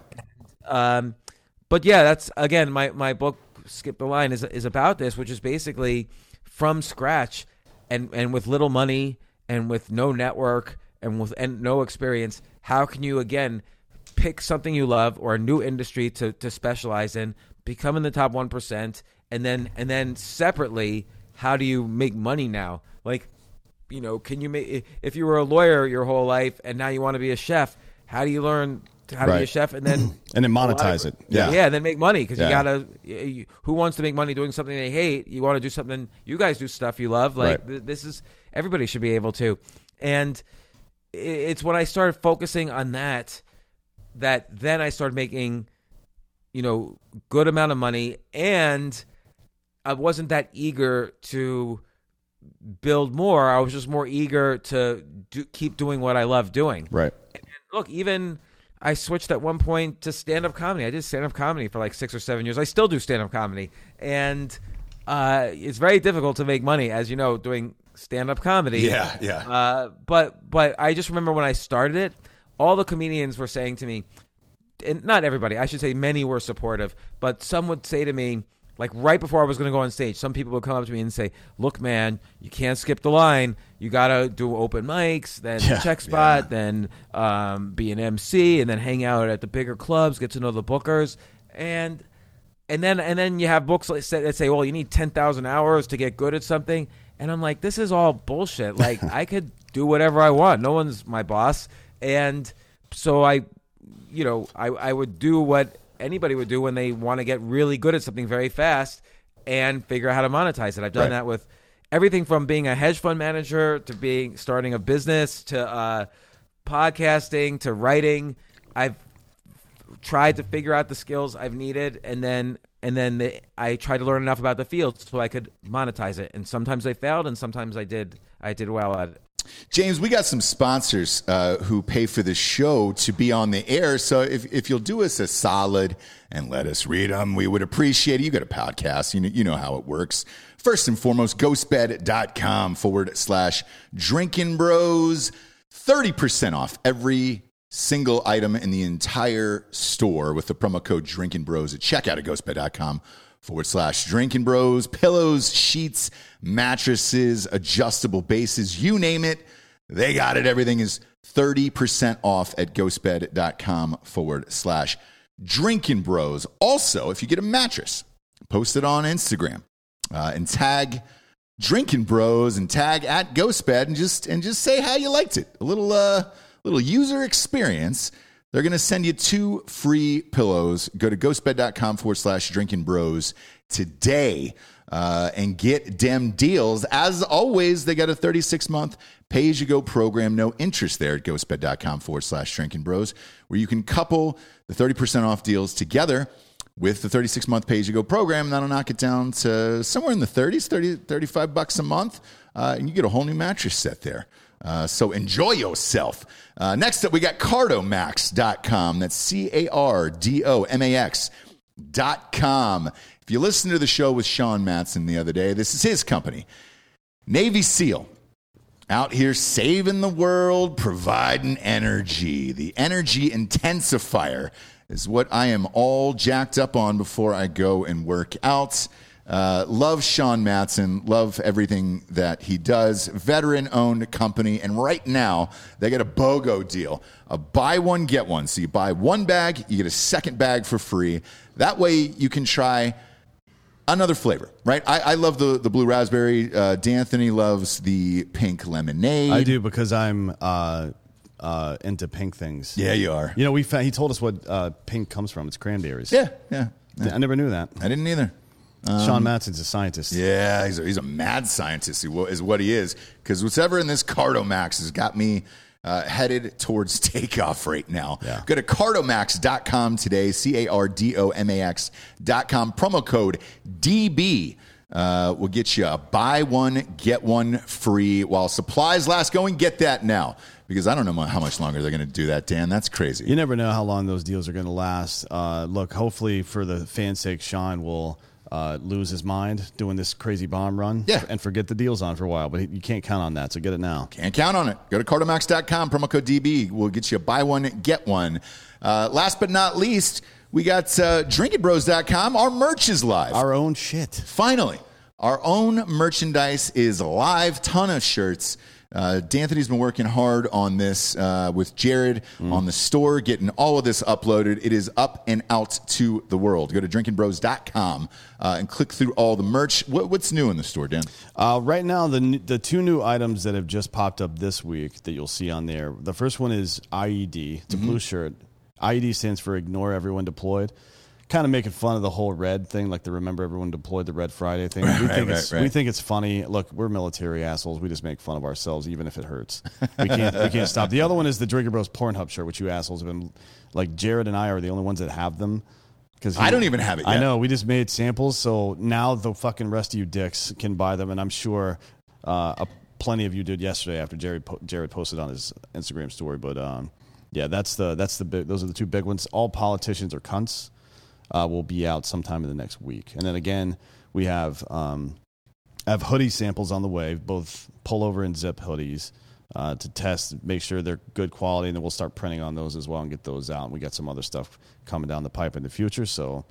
But yeah, that's again my book Skip the Line is about this, which is basically from scratch and with little money and with no network and no experience. How can you again pick something you love or a new industry to specialize in, become in the top 1%, and then separately, how do you make money now? Like, can you make, if you were a lawyer your whole life and now you want to be a chef, how do you learn how to be a chef and then monetize it? Yeah, and then make money, because who wants to make money doing something they hate? You want to do something, you guys do stuff you love. Like this is, everybody should be able to. And it's when I started focusing on that then I started making, good amount of money, and I wasn't that eager to build more. I was just more eager to keep doing what I love doing. Right. And look, even I switched at one point to stand-up comedy. I did stand-up comedy for like 6 or 7 years. I still do stand-up comedy. And it's very difficult to make money, as you know, doing stand-up comedy. Yeah. But I just remember when I started it, all the comedians were saying to me, and not everybody, I should say many were supportive, but some would say to me, like right before I was going to go on stage, some people would come up to me and say, look, man, you can't skip the line. You got to do open mics, then check spot, then be an MC, and then hang out at the bigger clubs, get to know the bookers. And then you have books that say, well, you need 10,000 hours to get good at something. And I'm like, this is all bullshit. Like, I could do whatever I want. No one's my boss. And so I would do what anybody would do when they want to get really good at something very fast and figure out how to monetize it. I've done that with everything from being a hedge fund manager to starting a business to podcasting to writing. I've tried to figure out the skills I've needed, and then I tried to learn enough about the field so I could monetize it. And sometimes I failed, and sometimes I did well at it. James, we got some sponsors who pay for the show to be on the air. So if you'll do us a solid and let us read them, we would appreciate it. You got a podcast. You know how it works. First and foremost, ghostbed.com/Drinking Bros. 30% off every single item in the entire store with the promo code Drinking Bros at checkout at ghostbed.com/Drinking Bros. Pillows, sheets, mattresses, adjustable bases, you name it, they got it. Everything is 30% off at ghostbed.com/Drinking Bros. Also, if you get a mattress, post it on Instagram and tag Drinking Bros and tag at Ghostbed and just say how you liked it. A little user experience. They're going to send you 2 free pillows. Go to ghostbed.com/Drinking Bros today and get dem deals. As always, they got a 36-month pay-as-you-go program. No interest there at ghostbed.com/Drinking Bros, where you can couple the 30% off deals together with the 36-month pay-as-you-go program. That'll knock it down to somewhere in the 30s, $35 a month, and you get a whole new mattress set there. So enjoy yourself. Next up, we got Cardomax.com. That's CARDOMAX.com. If you listen to the show with Sean Matson the other day, this is his company. Navy SEAL. Out here saving the world, providing energy. The energy intensifier is what I am all jacked up on before I go and work out. Love Sean Matson. Love everything that he does. Veteran-owned company. And right now, they got a BOGO deal. A buy one, get one. So you buy one bag, you get a second bag for free. That way you can try another flavor, right? I love the blue raspberry. D'Anthony loves the pink lemonade. I do, because I'm into pink things. Yeah, you are. You know, he told us what pink comes from. It's cranberries. Yeah. I never knew that. I didn't either. Sean Matson's a scientist. Yeah, he's a mad scientist is what he is. Because whatever in this Cardomax has got me headed towards takeoff right now. Yeah. Go to cardomax.com today, CARDOMAX.com. Promo code DB will get you a buy one, get one free while supplies last. Go and get that now, because I don't know how much longer they're going to do that, Dan. That's crazy. You never know how long those deals are going to last. Look, hopefully for the fans' sake, Sean will lose his mind doing this crazy bomb run and forget the deal's on for a while. But you can't count on that, so get it now. Can't count on it. Go to cardomax.com, promo code DB. We'll get you a buy one, get one. Last but not least, we got drinkitbros.com. Our merch is live. Our own shit. Finally, our own merchandise is live. Ton of shirts. D'Anthony's been working hard on this with Jared on the store, getting all of this uploaded. It is up and out to the world. Go to drinkitbros.com and click through all the merch. What's new in the store, Dan? Right now, the two new items that have just popped up this week that you'll see on there. The first one is IED. It's a blue shirt. IED stands for Ignore Everyone Deployed. Kind of making fun of the whole red thing, like the Remember Everyone Deployed, the Red Friday thing. We think it's funny. Look, we're military assholes. We just make fun of ourselves, even if it hurts. We can't stop. The other one is the Drinking Bros Pornhub shirt, which you assholes have been like. Jared and I are the only ones that have them. Because I don't even have it yet. I know. We just made samples, so now the fucking rest of you dicks can buy them, and I'm sure plenty of you did yesterday after Jared posted on his Instagram story. But yeah, that's the big. Those are the two big ones. All politicians are cunts. Will be out sometime in the next week. And then again, we have hoodie samples on the way, both pullover and zip hoodies to test, make sure they're good quality, and then we'll start printing on those as well and get those out. And we got some other stuff coming down the pipe in the future. So,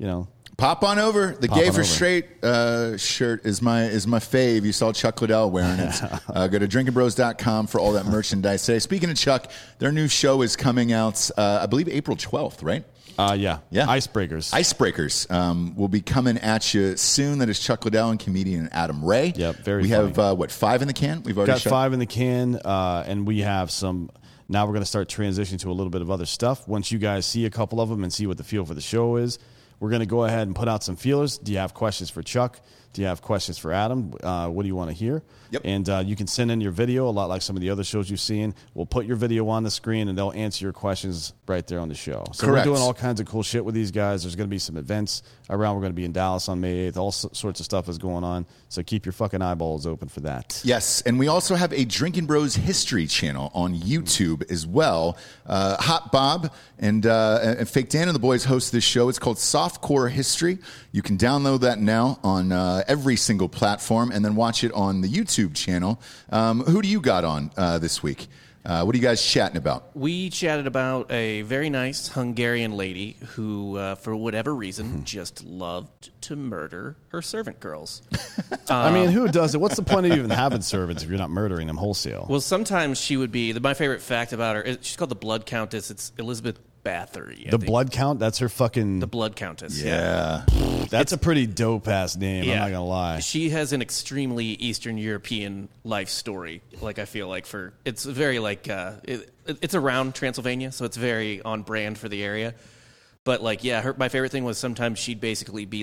pop on over. The Gay for Straight shirt is my fave. You saw Chuck Liddell wearing it. Go to drinkitbros.com for all that merchandise today. Speaking of Chuck, their new show is coming out, I believe, April 12th, right? Yeah. Icebreakers. Icebreakers will be coming at you soon. That is Chuck Liddell and comedian Adam Ray. Yep, very We funny. have, 5 in the can? We've already got 5 in the can, and we have some. Now we're going to start transitioning to a little bit of other stuff. Once you guys see a couple of them and see what the feel for the show is, we're going to go ahead and put out some feelers. Do you have questions for Chuck? Do you have questions for Adam? What do you want to hear? Yep. And you can send in your video, a lot like some of the other shows you've seen. We'll put your video on the screen, and they'll answer your questions right there on the show. So Correct. We're doing all kinds of cool shit with these guys. There's going to be some events around. We're going to be in Dallas on May 8th. All sorts of stuff is going on. So keep your fucking eyeballs open for that. Yes, and we also have a Drinkin' Bros History channel on YouTube as well. Hot Bob and Fake Dan and the boys host this show. It's called Softcore History. You can download that now on every single platform and then watch it on the YouTube channel. Who do you got on this week? What are you guys chatting about? We chatted about a very nice Hungarian lady who, for whatever reason, just loved to murder her servant girls. I mean, who does it? What's the point of even having servants if you're not murdering them wholesale? Well, sometimes she would be. My favorite fact about her is she's called the Blood Countess. It's Elizabeth Bathory. The Blood Count? That's her fucking... The Blood Countess. Yeah. That's a pretty dope-ass name, I'm not going to lie. She has an extremely Eastern European life story, I feel like, it's very, it's around Transylvania, so it's very on brand for the area. But, my favorite thing was sometimes she'd basically be,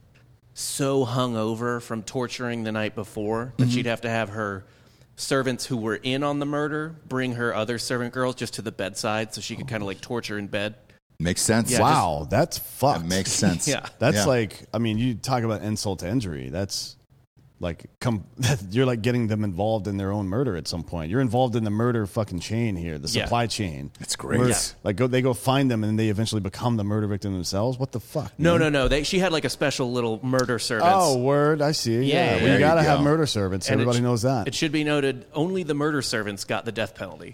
so hungover from torturing the night before that she'd have to have her servants who were in on the murder bring her other servant girls just to the bedside so she could kind of torture in bed. Makes sense. Yeah, wow, that's fucked. That makes sense. Yeah. That's you talk about insult to injury. That's you're getting them involved in their own murder at some point. You're involved in the murder fucking chain here, the supply chain. That's great. They go find them and they eventually become the murder victim themselves. What the fuck? No. She had a special little murder servant. Oh, word. I see. Yeah. Well, you got to go. have murder servants. And everybody knows that. It should be noted, only the murder servants got the death penalty.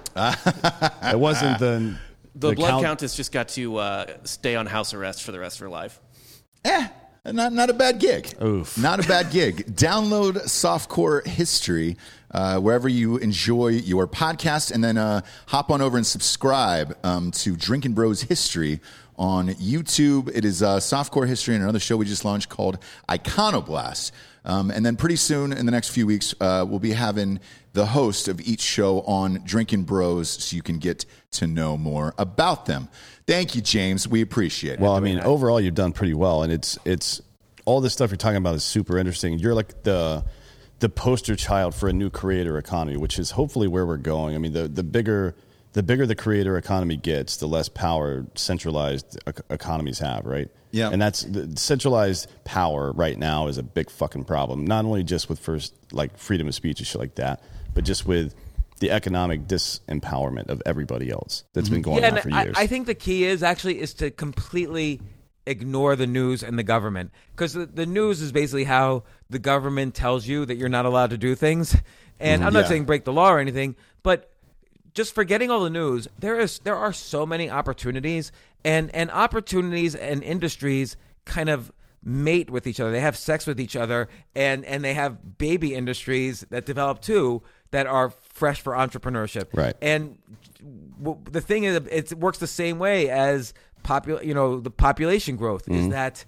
It wasn't the Blood Countess just got to stay on house arrest for the rest of her life. Not a bad gig. Oof. Not a bad gig. Download Softcore History wherever you enjoy your podcast, and then hop on over and subscribe to Drinkin' Bros History on YouTube. It is Softcore History and another show we just launched called Iconoblast. And then pretty soon, in the next few weeks, we'll be having the host of each show on Drinkin' Bros so you can get to know more about them. Thank you, James. We appreciate it. Well, I mean, overall, you've done pretty well, and it's all this stuff you're talking about is super interesting. You're like the the poster child for a new creator economy, which is hopefully where we're going. I mean, the bigger the creator economy gets, the less power centralized economies have, right? Yeah. And that's the centralized power right now is a big fucking problem. Not only just with freedom of speech and shit like that, but just with the economic disempowerment of everybody else that's been going on for years. I think the key is to completely ignore the news and the government, because the news is basically how the government tells you that you're not allowed to do things. And I'm not saying break the law or anything, but just forgetting all the news, there are so many opportunities, and opportunities and industries kind of mate with each other. They have sex with each other, and they have baby industries that develop too that are fresh for entrepreneurship. Right. And the thing is, it works the same way as the population growth is that,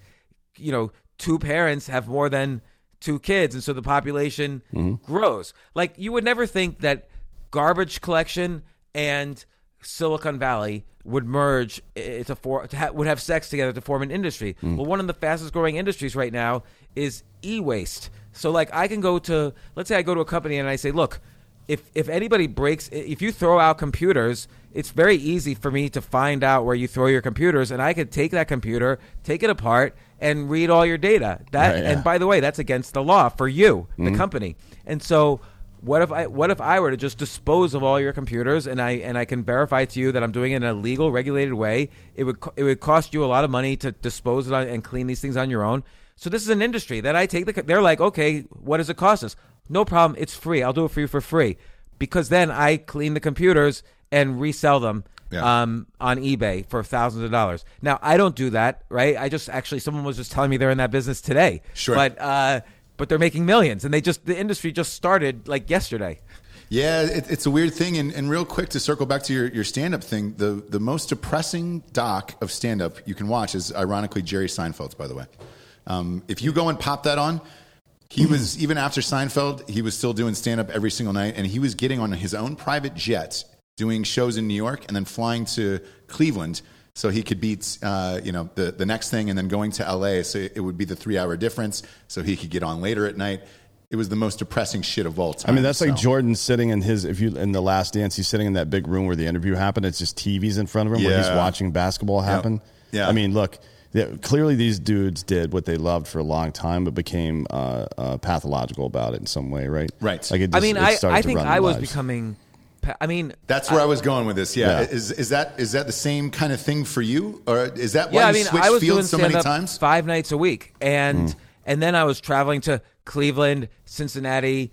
two parents have more than two kids, and so the population grows. Like, you would never think that garbage collection and Silicon Valley would merge would have sex together to form an industry. Well, one of the fastest growing industries right now is e-waste. So, like, I can let's say I go to a company and I say, look, if anybody if you throw out computers, it's very easy for me to find out where you throw your computers, and I could take that computer, take it apart, and read all your data. And by the way, that's against the law for you, the company. And so, what if I were to just dispose of all your computers, and I can verify to you that I'm doing it in a legal, regulated way? It would cost you a lot of money to dispose it and clean these things on your own. So this is an industry that I take they're like, okay, what does it cost us? No problem, it's free. I'll do it for you for free, because then I clean the computers and resell them on eBay for thousands of dollars. Now, I don't do that, right? Someone was just telling me they're in that business today. Sure. But they're making millions, and the industry just started like yesterday. Yeah, it's a weird thing. And real quick, to circle back to your stand-up thing, the most depressing doc of stand-up you can watch is, ironically, Jerry Seinfeld's, by the way. If you go and pop that on, he was, even after Seinfeld, he was still doing stand-up every single night, and he was getting on his own private jet, doing shows in New York, and then flying to Cleveland so he could beat the next thing, and then going to LA, so it would be the 3-hour difference, so he could get on later at night. It was the most depressing shit of all time. I mean, that's like Jordan sitting in in The Last Dance, he's sitting in that big room where the interview happened. It's just TVs in front of him where he's watching basketball happen. Yep. Yeah. I mean, look, clearly these dudes did what they loved for a long time, but became pathological about it in some way, right? Right. Like I think I was becoming. That's where I was going with this. Yeah. Is that the same kind of thing for you, or is that why you switched fields so many times? 5 nights a week, and then I was traveling to Cleveland, Cincinnati.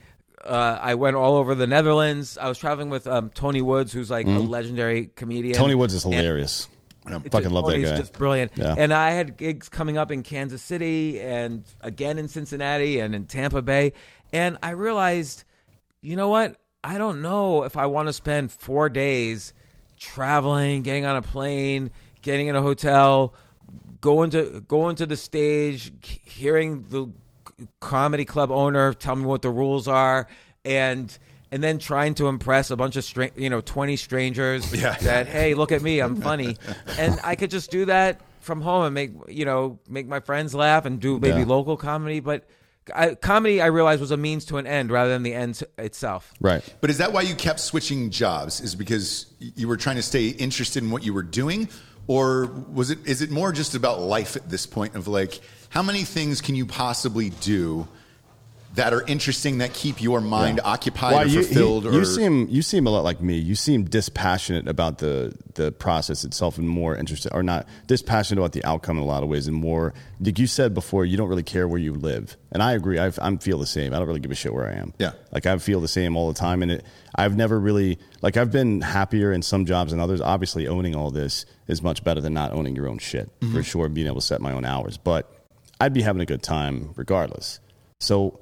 I went all over the Netherlands. I was traveling with Tony Woods, who's like a legendary comedian. Tony Woods is hilarious. I fucking love that guy. He's just brilliant. Yeah. And I had gigs coming up in Kansas City and again in Cincinnati and in Tampa Bay. And I realized, you know what? I don't know if I want to spend 4 days traveling, getting on a plane, getting in a hotel, going to the stage, hearing the comedy club owner tell me what the rules are, and then trying to impress a bunch of 20 strangers that, hey, look at me, I'm funny. And I could just do that from home and make my friends laugh and do maybe local comedy. But comedy, I realized, was a means to an end rather than the end itself. Right. But is that why you kept switching jobs? Is because you were trying to stay interested in what you were doing? Or is it more just about life at this point of like, how many things can you possibly do that are interesting, that keep your mind occupied or fulfilled? You seem a lot like me. You seem dispassionate about the process itself and more interested, or not dispassionate about the outcome in a lot of ways, and more, like you said before, you don't really care where you live. And I agree. I feel the same. I don't really give a shit where I am. Yeah. Like, I feel the same all the time. And I've never really, like, I've been happier in some jobs than others. Obviously, owning all this is much better than not owning your own shit, for sure, being able to set my own hours. But I'd be having a good time regardless. So,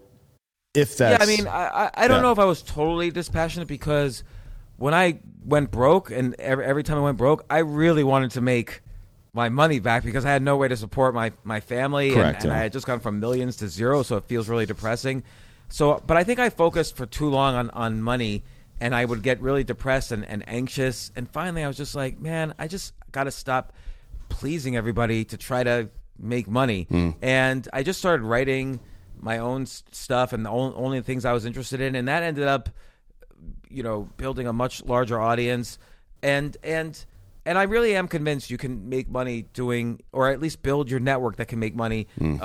if that's... Yeah, I mean, I don't know if I was totally dispassionate, because when I went broke, and every time I went broke, I really wanted to make my money back, because I had no way to support my family. Correct, and I had just gone from millions to zero, so it feels really depressing. So, but I think I focused for too long on money, and I would get really depressed and anxious. And finally, I was just like, man, I just got to stop pleasing everybody to try to make money. And I just started writing my own stuff and the only things I was interested in, and that ended up, building a much larger audience, and I really am convinced you can make money doing, or at least build your network that can make money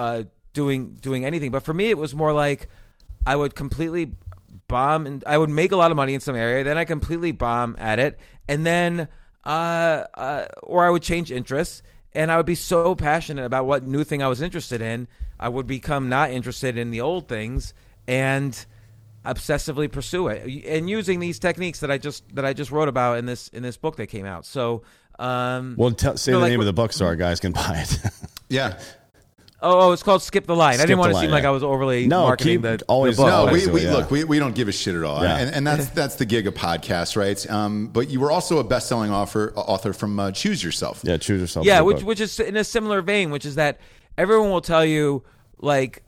doing anything. But for me, it was more like I would completely bomb, and I would make a lot of money in some area, then I completely bomb at it, and then or I would change interests, and I would be so passionate about what new thing I was interested in, I would become not interested in the old things and obsessively pursue it, and using these techniques that I just wrote about in this book that came out. So, say the name of the book so our guys can buy it. Yeah. Oh, it's called Skip the Line. I didn't want to seem like yeah. I was overly marketing the book. No, Look, we don't give a shit at all, Yeah. and that's the gig of podcasts, right? But you were also a best-selling author from Choose Yourself. Yeah, Choose Yourself. Yeah, which is in a similar vein, which is that everyone will tell you, like,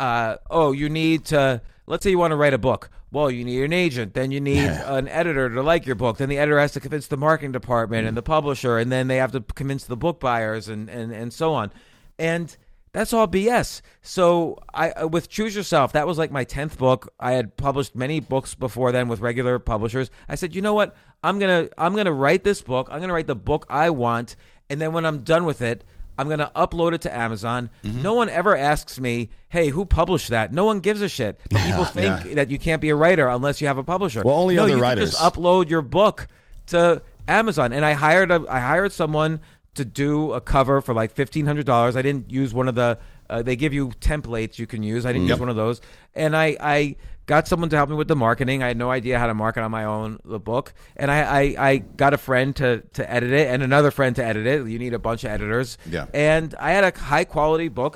you need to, let's say you want to write a book. Well, you need an agent, then you need an editor to like your book, then the editor has to convince the marketing department and the publisher, and then they have to convince the book buyers and so on. And that's all BS. So with Choose Yourself, that was like my 10th book. I had published many books before then with regular publishers. I said, you know what? I'm gonna write this book. I'm gonna write the book I want, and then when I'm done with it, I'm gonna upload it to Amazon. No one ever asks me, hey, who published that? No one gives a shit. But people think that you can't be a writer unless you have a publisher. Well, only other you writers. can just upload your book to Amazon. And I hired someone to do a cover for like $1,500. I didn't use one of the they give you templates you can use. I didn't use one of those. And I got someone to help me with the marketing. I had no idea how to market on my own, the book. And I got a friend to edit it and another friend to edit it. You need a bunch of editors. Yeah. And I had a high quality book,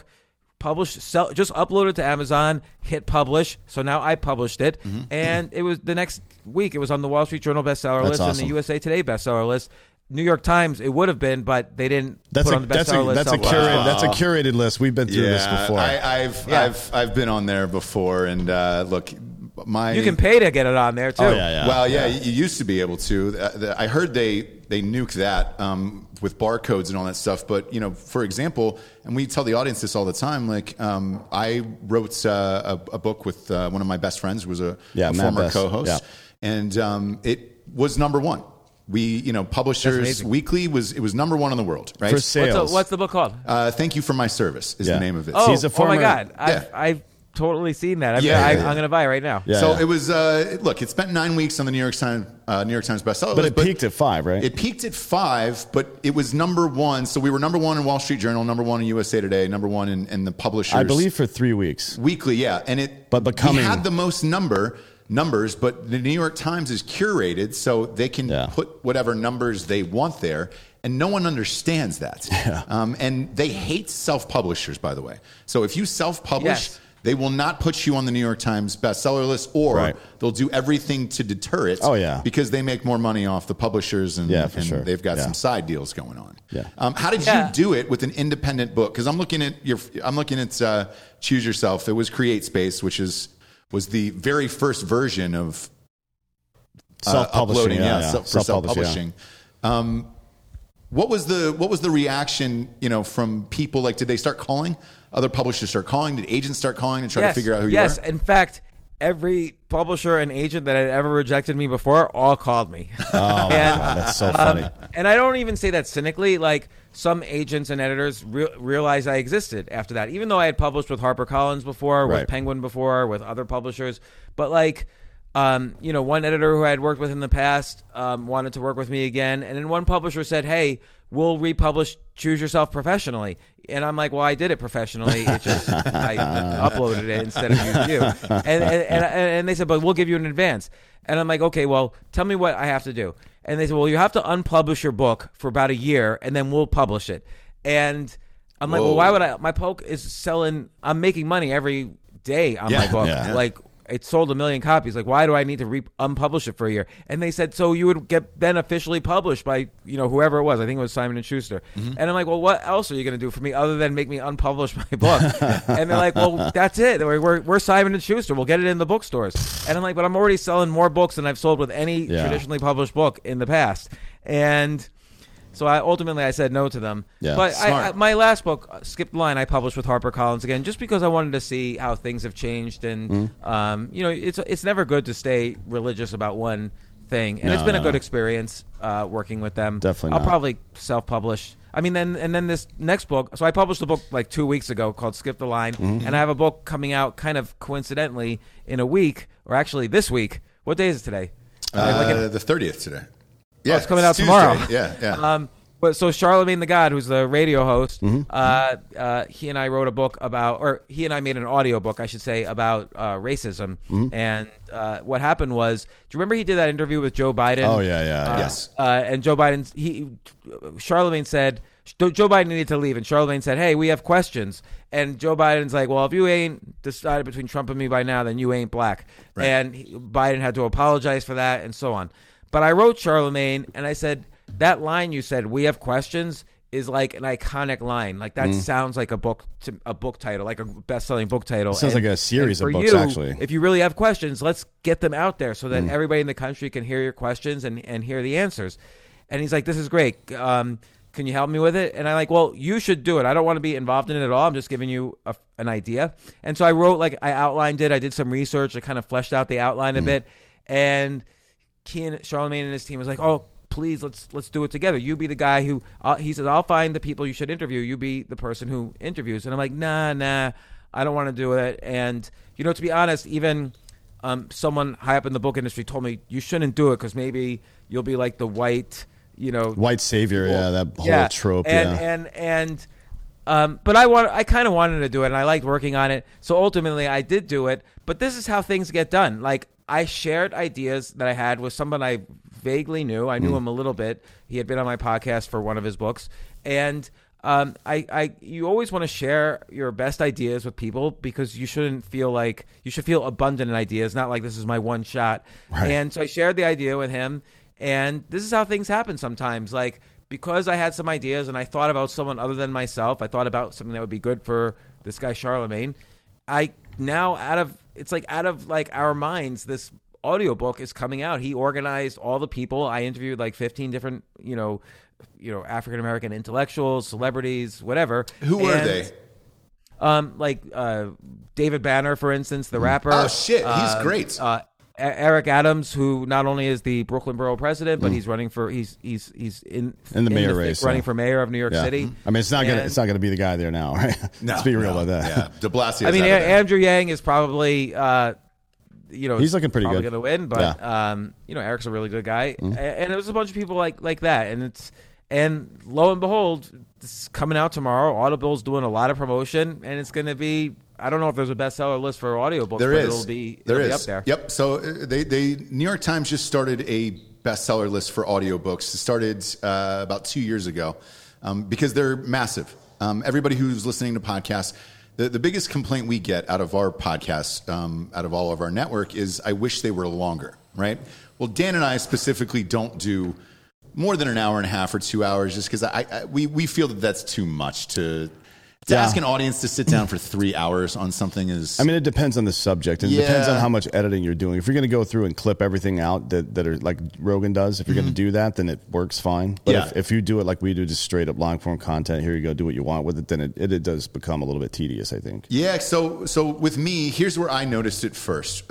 just uploaded to Amazon, hit publish. So now I published it. And it was the next week, it was on the Wall Street Journal bestseller list and the USA Today bestseller list. New York Times, it would have been, but they didn't put on the bestseller list. That's a curated list. We've been through this before. I've been on there before, and look, you can pay to get it on there too. Oh, yeah. Well, you used to be able to. I heard they nuked that with barcodes and all that stuff. But for example, and we tell the audience this all the time. Like I wrote a book with one of my best friends, who was a former co-host, and it was number one. We, Publishers Weekly was number one in the world, right? For sales. What's the book called? Thank You for My Service is the name of it. Oh, He's a former, my God. I've totally seen that. I'm going to buy it right now. Yeah. So it was, look, it spent 9 weeks on the New York Times bestseller But list. It peaked at 5, right? It peaked at 5, but it was number one. So we were number one in Wall Street Journal, number one in USA Today, number one in the Publishers. I believe for 3 weeks. Weekly, yeah. And we had the most numbers, but the New York Times is curated so they can put whatever numbers they want there, and no one understands that. And they hate self-publishers, by the way. So if you self-publish, they will not put you on the New York Times bestseller list, or they'll do everything to deter it. Because they make more money off the publishers, and, they've got some side deals going on. How did you do it with an independent book? Because I'm looking at Choose Yourself. It was CreateSpace, which was the very first version of self-publishing, uploading, for self-publishing. What was the reaction, from people? Like, did they start calling? Other publishers start calling? Did agents start calling and try to figure out who you are? Yes, in fact, every publisher and agent that had ever rejected me before all called me. Oh, my God, that's so funny. And I don't even say that cynically. Like, some agents and editors realized I existed after that, even though I had published with HarperCollins before, with Penguin before, with other publishers. But like, one editor who I had worked with in the past wanted to work with me again. And then one publisher said, hey, we'll republish Choose Yourself professionally. And I'm like, well, I did it professionally. It's just I uploaded it instead of using you. And they said, but we'll give you an advance. And I'm like, okay, well, tell me what I have to do. And they said, well, you have to unpublish your book for about a year, and then we'll publish it. And I'm like, well, why would I? My book is selling. I'm making money every day on my book. Like, it sold 1 million copies. Like, why do I need to unpublish it for a year? And they said, so you would get then officially published by, whoever it was. I think it was Simon & Schuster. And I'm like, well, what else are you going to do for me other than make me unpublish my book? And they're like, well, that's it. We're Simon & Schuster. We'll get it in the bookstores. And I'm like, but I'm already selling more books than I've sold with any traditionally published book in the past. And So I said no to them. Yeah, but smart. my last book, Skip the Line, I published with HarperCollins again, just because I wanted to see how things have changed, and it's never good to stay religious about one thing, and it's been a good experience working with them. Definitely I'll not. probably self-publish. I mean, then this next book. So I published a book like 2 weeks ago called Skip the Line, and I have a book coming out kind of coincidentally in a week, or actually this week. What day is it today? The 30th today. Yeah, it's coming out Tuesday. tomorrow. Yeah. But so Charlemagne the God, who's the radio host, Mm-hmm. he and I wrote a book about, or he and I made an audio book, I should say, about racism. Mm-hmm. And what happened was, do you remember he did that interview with Joe Biden? Oh, yeah. Yes. And Joe Biden, Charlemagne said, Joe Biden needed to leave, and Charlemagne said, "Hey, we have questions." And Joe Biden's like, "Well, if you ain't decided between Trump and me by now, then you ain't black." Right. And Biden had to apologize for that, and so on. But I wrote Charlemagne, and I said, that line you said, "We have questions," is like an iconic line. Like that sounds like a book title, like a best-selling book title. Sounds like a series of books, actually. If you really have questions, let's get them out there so that everybody in the country can hear your questions and hear the answers. And he's like, "This is great. Can you help me with it?" And I'm like, "Well, you should do it. I don't want to be involved in it at all. I'm just giving you an idea." And so I wrote, I outlined it. I did some research. I kind of fleshed out the outline a bit. And Charlemagne and his team was like, "Oh, please, let's do it together. You be the guy who," he says, "I'll find the people you should interview. You be the person who interviews." And I'm like, nah, I don't want to do it. And, to be honest, even someone high up in the book industry told me, you shouldn't do it because maybe you'll be like the white savior, that whole trope. But I kind of wanted to do it, and I liked working on it. So ultimately, I did do it. But this is how things get done. Like, I shared ideas that I had with someone I vaguely knew. I knew him a little bit. He had been on my podcast for one of his books, and you always want to share your best ideas with people because you should feel abundant in ideas, not like this is my one shot. Right. And so I shared the idea with him. And this is how things happen sometimes. Like, because I had some ideas and I thought about someone other than myself, I thought about something that would be good for this guy Charlemagne. I now out of our minds, this audiobook is coming out. He organized all the people. I interviewed 15 different, African American intellectuals, celebrities, whatever. Who were they? David Banner, for instance, the rapper. Oh shit, he's great. Eric Adams, who not only is the Brooklyn Borough president, but he's running for he's in the mayor race, running for mayor of New York City. I mean, it's not gonna be the guy there now, right? No, let's be real about that. Yeah, De Blasio. I mean, Andrew Yang is probably he's looking pretty good. Going to win, but Eric's a really good guy, and there was a bunch of people like that, and lo and behold, this is coming out tomorrow. Audible's doing a lot of promotion, and it's going to be. I don't know if there's a bestseller list for audiobooks, but it'll be up there. Yep. So they New York Times just started a bestseller list for audiobooks. It started about 2 years ago because they're massive. Everybody who's listening to podcasts, the biggest complaint we get out of our podcast, out of all of our network, is I wish they were longer, right? Well, Dan and I specifically don't do more than an hour and a half or 2 hours just because we feel that that's too much to ask an audience to sit down for 3 hours on something is... I mean, it depends on the subject. And it depends on how much editing you're doing. If you're going to go through and clip everything out that are like Rogan does, if you're going to do that, then it works fine. But if you do it like we do, just straight up long form content, here you go, do what you want with it, then it does become a little bit tedious, I think. Yeah, so with me, here's where I noticed it first.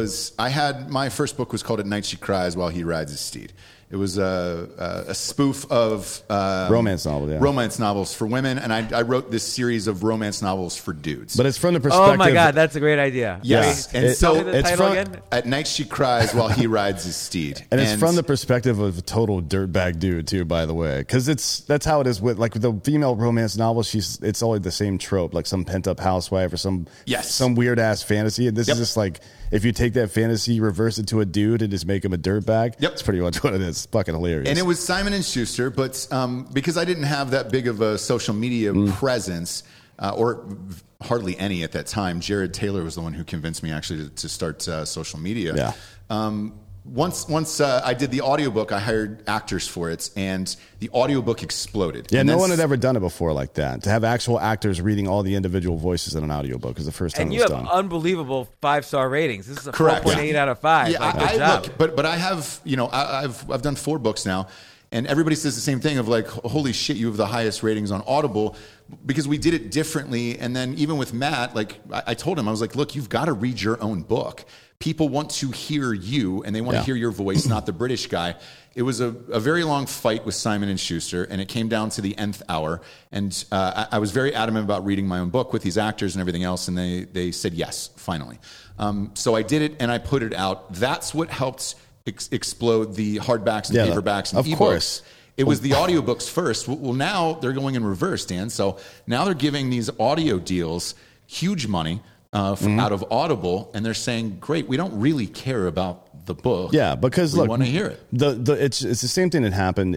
My first book was called At Night She Cries While He Rides His Steed. It was a spoof of romance novel, romance novels for women, and I wrote this series of romance novels for dudes. But it's from the perspective. Oh my God, that's a great idea. Yes, and so it's from At Night She Cries While He Rides His Steed, and it's from the perspective of a total dirtbag dude too. By the way, because that's how it is with the female romance novel. It's always the same trope, like some pent up housewife or some weird ass fantasy. And this is just like, if you take that fantasy, reverse it to a dude, and just make him a dirtbag. Yep, that's pretty much what it is. It's fucking hilarious. And it was Simon & Schuster, but because I didn't have that big of a social media presence, or hardly any at that time, Jared Taylor was the one who convinced me actually to start social media. Yeah. Once I did the audiobook, I hired actors for it, and the audiobook exploded. Yeah, no one had ever done it before like that. To have actual actors reading all the individual voices in an audiobook is the first time and it was done. And you have unbelievable 5-star ratings. This is a Correct. 4.8 out of 5. Yeah, good job. Look, but I have, I've done 4 books now, And everybody says the same thing of like, holy shit, you have the highest ratings on Audible, because we did it differently. And then even with Matt, like I told him, I was like, look, you've got to read your own book. People want to hear you, and they want to hear your voice, not the British guy. It was a very long fight with Simon & Schuster, and it came down to the nth hour. And I was very adamant about reading my own book with these actors and everything else, and they said yes, finally. So I did it, and I put it out. That's what helped explode the hardbacks and paperbacks and of ebooks. Course. It was the audiobooks first. Well, now they're going in reverse, Dan. So now they're giving these audio deals huge money out of Audible, and they're saying, great, we don't really care about the book. Yeah, because we look, want to hear it. It's the same thing that happened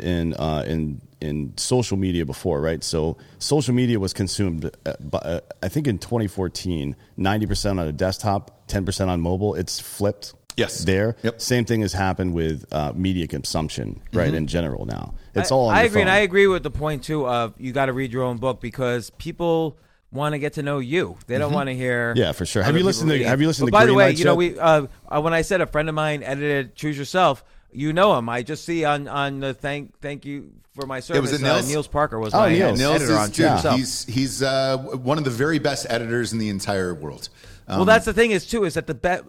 in social media before, right? So social media was consumed, I think in 2014, 90% on a desktop, 10% on mobile. It's flipped. Yes. There. Yep. Same thing has happened with media consumption, right? In general now. It's all on I your agree, phone. and I agree with the point too of you got to read your own book because people want to get to know you. They don't want to hear. Yeah, for sure. other Have you people listened to reading. Have you listened But to by the way, Greenlight you know, yet? we when I said a friend of mine edited Choose Yourself, you know him. I just see on the thank you for my service. was it Nils? Niels Parker was Oh, my Niels. Nils editor on is, Choose dude, Yourself. he's one of the very best editors in the entire world. Well, that's the thing is too is that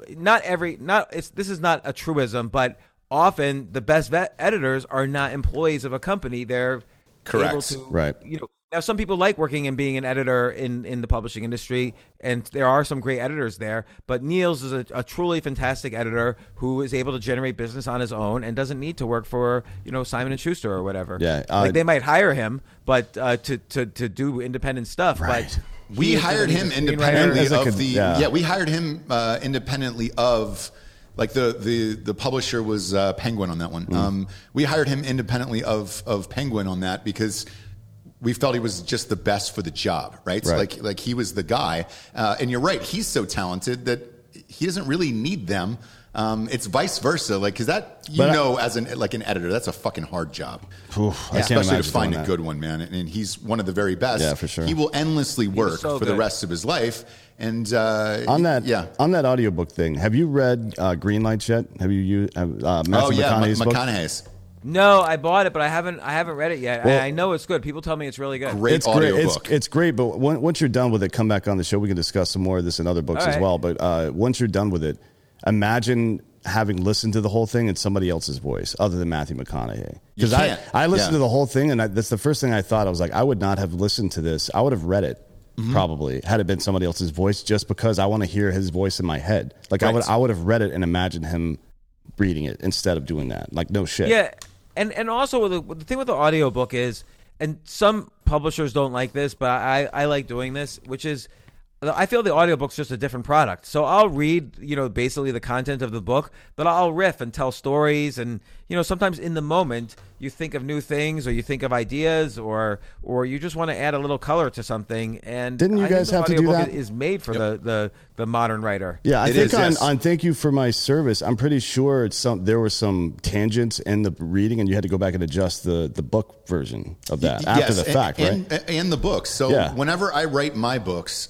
this is not a truism, but often the best editors are not employees of a company. They're Correct. able to, Right. You know, now some people like working and being an editor in the publishing industry, and there are some great editors there. But Niels is a truly fantastic editor who is able to generate business on his own and doesn't need to work for Simon & Schuster or whatever. Yeah, like they might hire him, but to do independent stuff, Right. but. We hired him independently As like of a- yeah. yeah. We hired him independently of, like the publisher was Penguin on that one. We hired him independently of Penguin on that because we felt he was just the best for the job, right? So like he was the guy. And you're right, he's so talented that he doesn't really need them. It's vice versa, like because that as an editor, that's a fucking hard job. Oof, I can't Especially to imagine find doing a that. good one, man. And he's one of the very best. Yeah, for sure. He will endlessly work so for the good. rest of his life. And On that audiobook thing, have you read Greenlight yet? Have you used Matthew McConaughey's book? McConaughey's. No, I bought it, but I haven't read it yet. Well, I know it's good. People tell me it's really good. Great It's audio great. book. It's great, but once you're done with it, come back on the show. We can discuss some more of this and other books All as right. well. But once you're done with it, imagine having listened to the whole thing in somebody else's voice other than Matthew McConaughey. Because can't. I listened Yeah. to the whole thing, and that's the first thing I thought. I was like, I would not have listened to this. I would have read it. Probably had it been somebody else's voice, just because I want to hear his voice in my head. Like Right. I would have read it and imagined him reading it instead of doing that. Like no shit. Yeah, and also the thing with the audiobook is, and some publishers don't like this, but I like doing this, which is I feel the audiobook's just a different product. So I'll read, basically the content of the book, but I'll riff and tell stories. And, sometimes in the moment you think of new things or you think of ideas or you just want to add a little color to something. And Didn't you I think guys the have to do audiobook that? is made for the modern writer. Yeah, I It think is, yes. on Thank You for My Service, I'm pretty sure there were some tangents in the reading, and you had to go back and adjust the book version of that after Yes, the fact, right? And the books. So Yeah. whenever I write my books,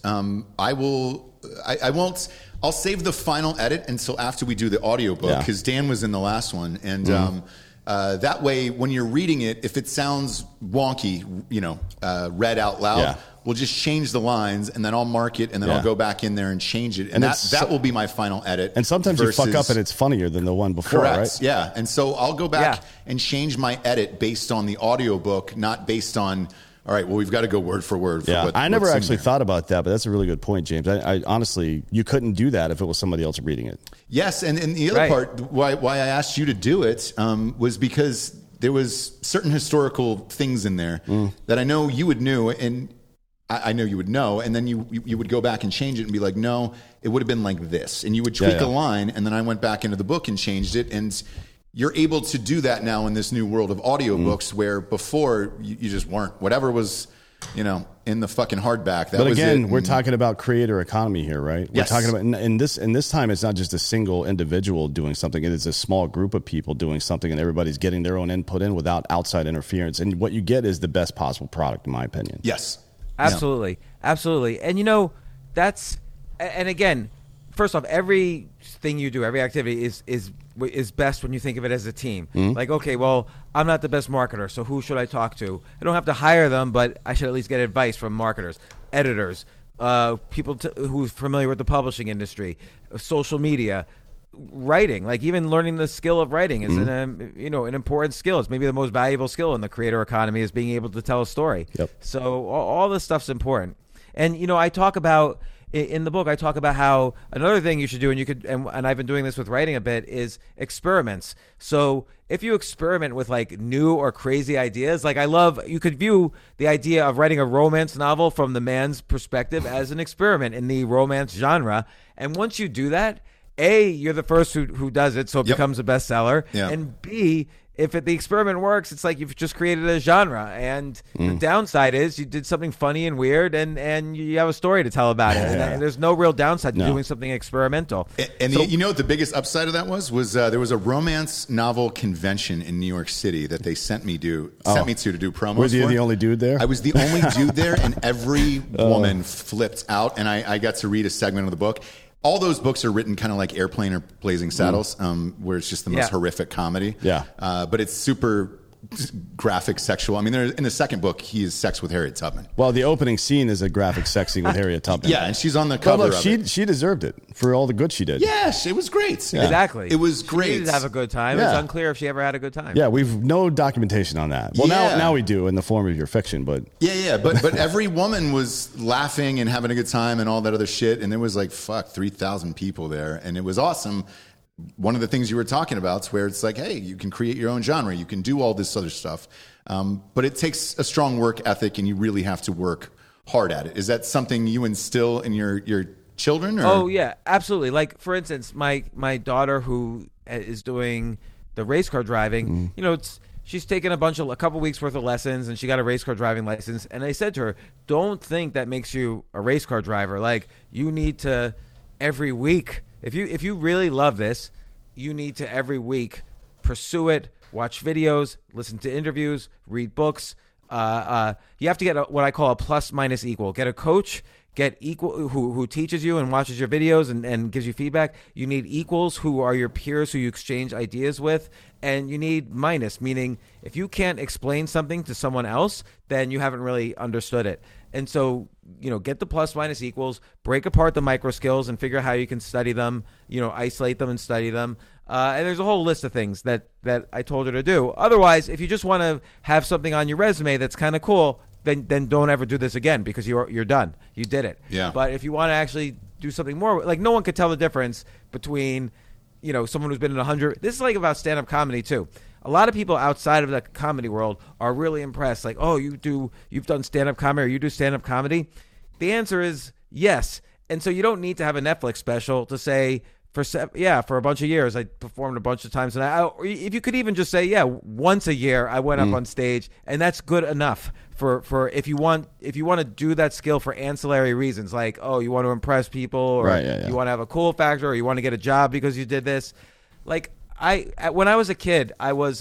I'll save the final edit until after we do the audiobook Yeah. because Dan was in the last one. And that way, when you're reading it, if it sounds wonky, read out loud, Yeah. we'll just change the lines and then I'll mark it and then Yeah. I'll go back in there and change it. And it's that will be my final edit. And sometimes you fuck up versus- and it's funnier than the one before, Correct. right? Yeah. And so I'll go back Yeah. and change my edit based on the audiobook, not based on, all right, well, we've got to go word for word. Yeah, what, I never what's in actually there. thought about that, but that's a really good point, James. I honestly, you couldn't do that if it was somebody else reading it. Yes. And the other Right. part, why I asked you to do it was because there was certain historical things in there that I know you would know, and I know you would know, and then you would go back and change it and be like, no, it would have been like this. And you would tweak Yeah. a line, and then I went back into the book and changed it, and you're able to do that now in this new world of audiobooks where before you just weren't. Whatever was, in the fucking hardback, that But was again, it. we're And- talking about creator economy here, right? Yes. We're talking about in this time, it's not just a single individual doing something; it is a small group of people doing something, and everybody's getting their own input in without outside interference. And what you get is the best possible product, in my opinion. Yes. Absolutely. Absolutely. And that's, and again, first off, everything you do, every activity is best when you think of it as a team. Like, okay, well, I'm not the best marketer, so who should I talk to? I don't have to hire them, but I should at least get advice from marketers, editors, people who's familiar with the publishing industry, social media, writing. Like, even learning the skill of writing is an important skill. It's maybe the most valuable skill in the creator economy, is being able to tell a story. Yep. So all this stuff's important. And I talk about in the book, I talk about how another thing you should do, and I've been doing this with writing a bit, is experiments. So if you experiment with like new or crazy ideas, like you could view the idea of writing a romance novel from the man's perspective as an experiment in the romance genre. And once you do that, A, you're the first who does it, so it becomes a bestseller. Yeah. And B, if the experiment works, it's like you've just created a genre. And the downside is you did something funny and weird, and you have a story to tell about it. And there's no real downside to doing something experimental. And you know what the biggest upside of that was there was a romance novel convention in New York City that they sent me to do promos. Was you the only dude there? I was the only dude there, and every woman flipped out, and I got to read a segment of the book. All those books are written kind of like Airplane or Blazing Saddles, where it's just the most horrific comedy. Yeah. But it's super graphic sexual. I mean, in the second book, he has sex with Harriet Tubman. Well, the opening scene is a graphic sex scene with Harriet Tubman. Yeah, and she's on the cover of it. She deserved it for all the good she did. Yes, it was great. Yeah. Exactly. It was great. She did have a good time. Yeah. It's unclear if she ever had a good time. Yeah, we've no documentation on that. Well, now we do in the form of your fiction, but... Yeah, but every woman was laughing and having a good time and all that other shit, and there was 3,000 people there, and it was awesome. One of the things you were talking about is where it's like, hey, you can create your own genre, you can do all this other stuff, but it takes a strong work ethic, and you really have to work hard at it. Is that something you instill in your children? Or? Oh yeah, absolutely. Like, for instance, my daughter, who is doing the race car driving, she's taken a couple weeks worth of lessons, and she got a race car driving license. And I said to her, don't think that makes you a race car driver. Like, you need to every week. If you really love this, you need to every week pursue it, watch videos, listen to interviews, read books. You have to get what I call a plus minus equal. Get a coach, get equal who teaches you and watches your videos and gives you feedback. You need equals, who are your peers who you exchange ideas with. And you need minus, meaning if you can't explain something to someone else, then you haven't really understood it. And so, get the plus minus equals, break apart the micro skills and figure out how you can study them, isolate them and study them. And there's a whole list of things that I told her to do. Otherwise, if you just want to have something on your resume that's kind of cool, then don't ever do this again, because you're done. You did it. Yeah. But if you want to actually do something more, like, no one could tell the difference between, someone who's been in 100. This is like about stand-up comedy too. A lot of people outside of the comedy world are really impressed. Like, oh, you've done stand-up comedy, or you do stand-up comedy. The answer is yes. And so you don't need to have a Netflix special to say, for a bunch of years I performed a bunch of times. And if you could even just say, once a year I went up on stage, and that's good enough for if you want to do that skill for ancillary reasons, like, oh, you want to impress people, or you want to have a cool factor, or you want to get a job because you did this. Like, when I was a kid, I was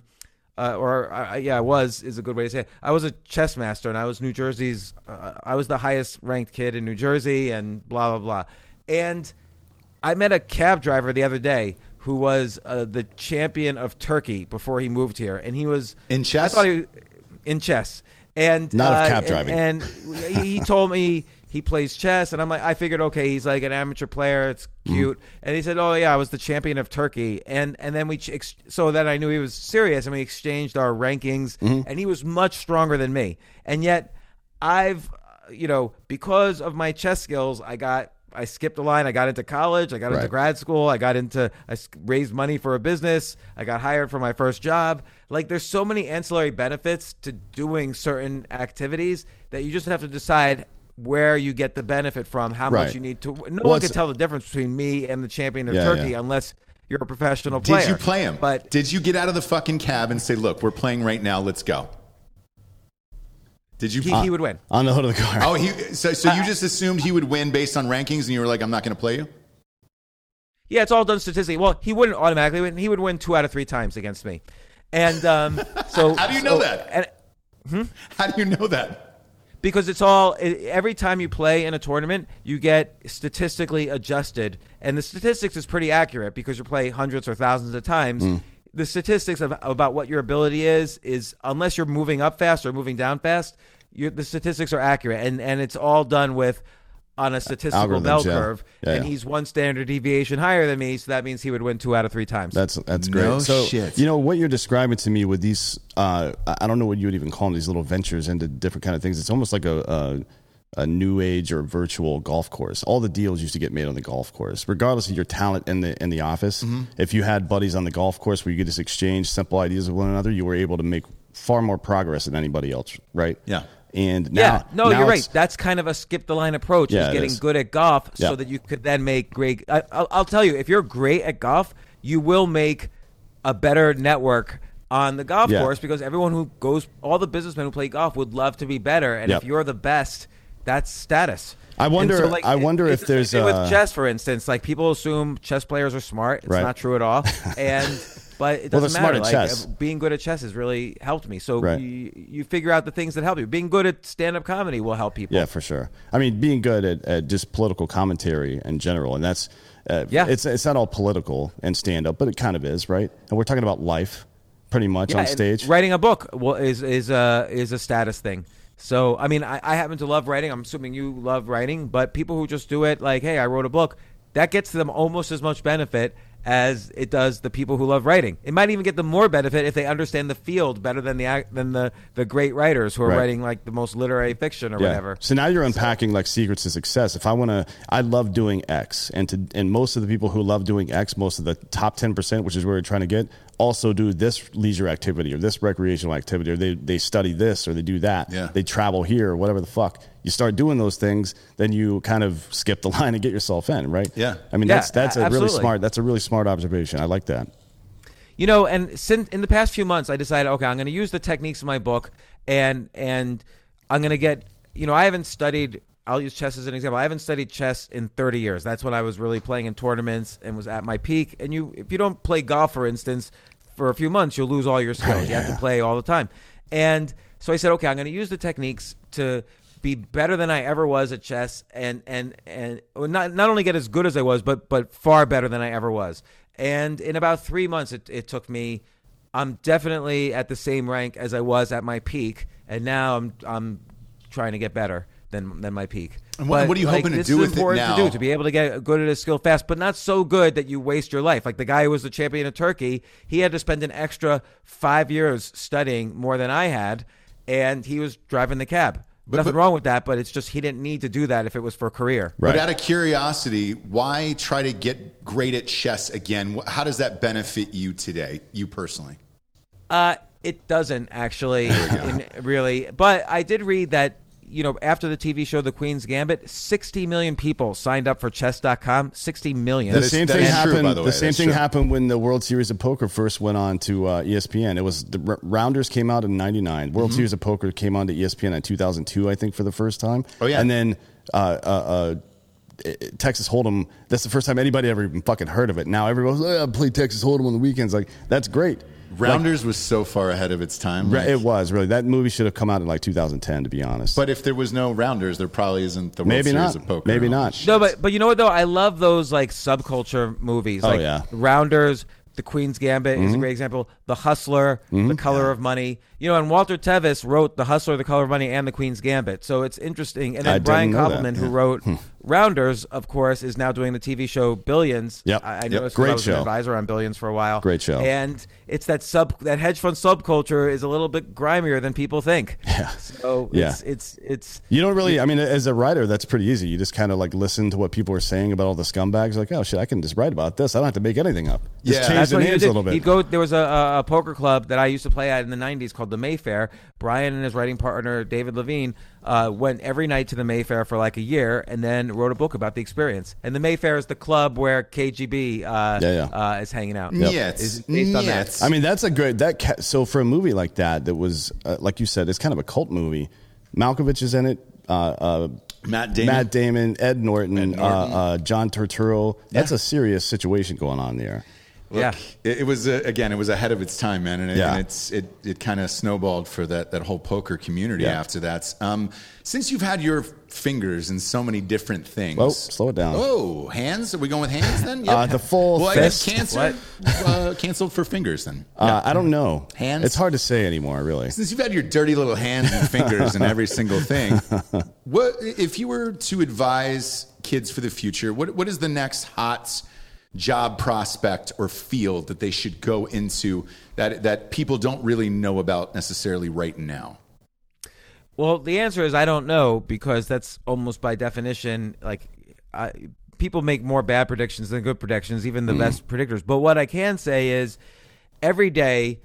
is a good way to say it. I was a chess master, and I was New Jersey's. I was the highest ranked kid in New Jersey, and blah blah blah. And I met a cab driver the other day who was the champion of Turkey before he moved here, and he was in chess. I thought in chess, and not of cab driving. And he told me he plays chess, and I'm like, I figured, okay, he's like an amateur player. It's cute. And he said, oh yeah, I was the champion of Turkey, and then so then I knew he was serious, and we exchanged our rankings, and he was much stronger than me, and yet I've because of my chess skills, I skipped a line. I got into college. I got into grad school. I raised money for a business. I got hired for my first job. Like, there's so many ancillary benefits to doing certain activities that you just have to decide where you get the benefit from, how much you need to. No one can tell the difference between me and the champion of Turkey unless you're a professional player. Did you play him? But did you get out of the fucking cab and say, look, we're playing right now, let's go? Did you? He would win. On the hood of the car. Oh, so you just assumed he would win based on rankings, and you were like, I'm not going to play you? Yeah, it's all done statistically. Well, he wouldn't automatically win. He would win 2 out of 3 times against me. And so... How do you know that? How do you know that? because it's all every time you play in a tournament, you get statistically adjusted, and the statistics is pretty accurate because you play hundreds or thousands of times. The statistics about what your ability is unless you're moving up fast or moving down fast, the statistics are accurate, and it's all done with on a statistical bell curve, and he's one standard deviation higher than me, so that means he would win 2 out of 3 times. That's great. No so, shit. You know, what you're describing to me with these, I don't know what you would even call them, these little ventures into different kind of things. It's almost like a new age or virtual golf course. All the deals used to get made on the golf course, regardless of your talent in the office. If you had buddies on the golf course where you could just exchange simple ideas with one another, you were able to make far more progress than anybody else, right? Yeah. And now, you're right. That's kind of a skip the line approach. Yeah, is getting good at golf so that you could then make great. I'll tell you, if you're great at golf, you will make a better network on the golf course because everyone who goes, all the businessmen who play golf would love to be better. And if you're the best, that's status. I wonder. So, I wonder if there's with chess, for instance, like people assume chess players are smart. It's not true at all. But it doesn't matter. Smart at chess. Being good at chess has really helped me. So you figure out the things that help you. Being good at stand-up comedy will help people. Yeah, for sure. I mean, being good at just political commentary in general, and that's it's not all political and stand-up, but it kind of is, right? And we're talking about life, pretty much on stage. Writing a book is a status thing. So I mean, I happen to love writing. I'm assuming you love writing, but people who just do it like, hey, I wrote a book, that gets them almost as much benefit as it does the people who love writing. It might even get them more benefit if they understand the field better than the great writers who are writing like the most literary fiction or whatever. So now you're unpacking like secrets to success. If I love doing X, and most of the people who love doing X, most of the top 10%, which is where we're trying to get, also do this leisure activity or this recreational activity, or they study this or they do that. Yeah. They travel here or whatever the fuck. You start doing those things, then you kind of skip the line and get yourself in, right? Yeah. I mean, that's a really smart. That's a really smart observation. I like that. You know, and since in the past few months, I decided, okay, I'm going to use the techniques in my book, and I'm going to get. You know, I haven't studied. I'll use chess as an example. I haven't studied chess in 30 years. That's when I was really playing in tournaments and was at my peak. And if you don't play golf, for instance, for a few months, you'll lose all your skills. You have to play all the time. And so I said, okay, I'm going to use the techniques to be better than I ever was at chess, and not only get as good as I was, but far better than I ever was. And in about 3 months, it took me. I'm definitely at the same rank as I was at my peak, and now I'm trying to get better than my peak. And what are you hoping to do with it now? This is important to be able to get good at a skill fast, but not so good that you waste your life. Like the guy who was the champion of Turkey, he had to spend an extra 5 years studying more than I had, and he was driving the cab. Nothing wrong with that, but it's just he didn't need to do that if it was for a career. Right. But out of curiosity, why try to get great at chess again? How does that benefit you today, you personally? It doesn't actually, really. But I did read that, you know, after the TV show The Queen's Gambit, 60 million people signed up for chess.com. 60 million. The same thing happened. The same thing happened when the World Series of Poker first went on to ESPN. It was the Rounders came out in '99. World Series of Poker came on to ESPN in 2002, I think, for the first time. Oh yeah, and then Texas Hold'em. That's the first time anybody ever even fucking heard of it. Now everyone's like, I play Texas Hold'em on the weekends. Like, that's great. Rounders was so far ahead of its time. Like, it was, really. That movie should have come out in like 2010, to be honest. But if there was no Rounders, there probably isn't the World Series of Poker. Maybe not. No, but you know what, though? I love those like subculture movies. Oh, like yeah. Rounders, The Queen's Gambit is a great example. The Hustler, The Color of Money. You know, and Walter Tevis wrote The Hustler, The Color of Money, and The Queen's Gambit. So it's interesting. And then Brian Koppelman, who wrote Rounders, of course, is now doing the TV show Billions. Yep. I noticed Great I was show. an advisor on Billions for a while. Great show. And it's that hedge fund subculture is a little bit grimier than people think. Yeah. So Yeah. it's You don't really, I mean, as a writer, that's pretty easy. You just kind of like listen to what people are saying about all the scumbags. Like, oh shit, I can just write about this. I don't have to make anything up. Just change that's the what he names did. a little bit. He'd go. There was a poker club that I used to play at in the '90s called the Mayfair. Brian and his writing partner David Levine went every night to the Mayfair for like a year, and then wrote a book about the experience. And the Mayfair is the club where KGB is hanging out. Is based on that. I mean, that's a great so for a movie like that was like you said, it's kind of a cult movie. Malkovich is in it. Matt Damon, Ed Norton, John Turturro. That's a serious situation going on there. Yeah. It was again, it was ahead of its time, man, and Yeah. it kind of snowballed for that whole poker community after that. Since you've had your fingers in so many different things, Whoa, slow it down. Oh, hands? Are we going with hands then? The full well, I guess fist. canceled for fingers then. I don't know. Hands? It's hard to say anymore, really. Since you've had your dirty little hands and fingers in every single thing, what if you were to advise kids for the future? What is the next hot job prospect or field that they should go into that people don't really know about necessarily right now? Well, the answer is I don't know, because that's almost by definition, like, people make more bad predictions than good predictions, even the best predictors. But what I can say is every day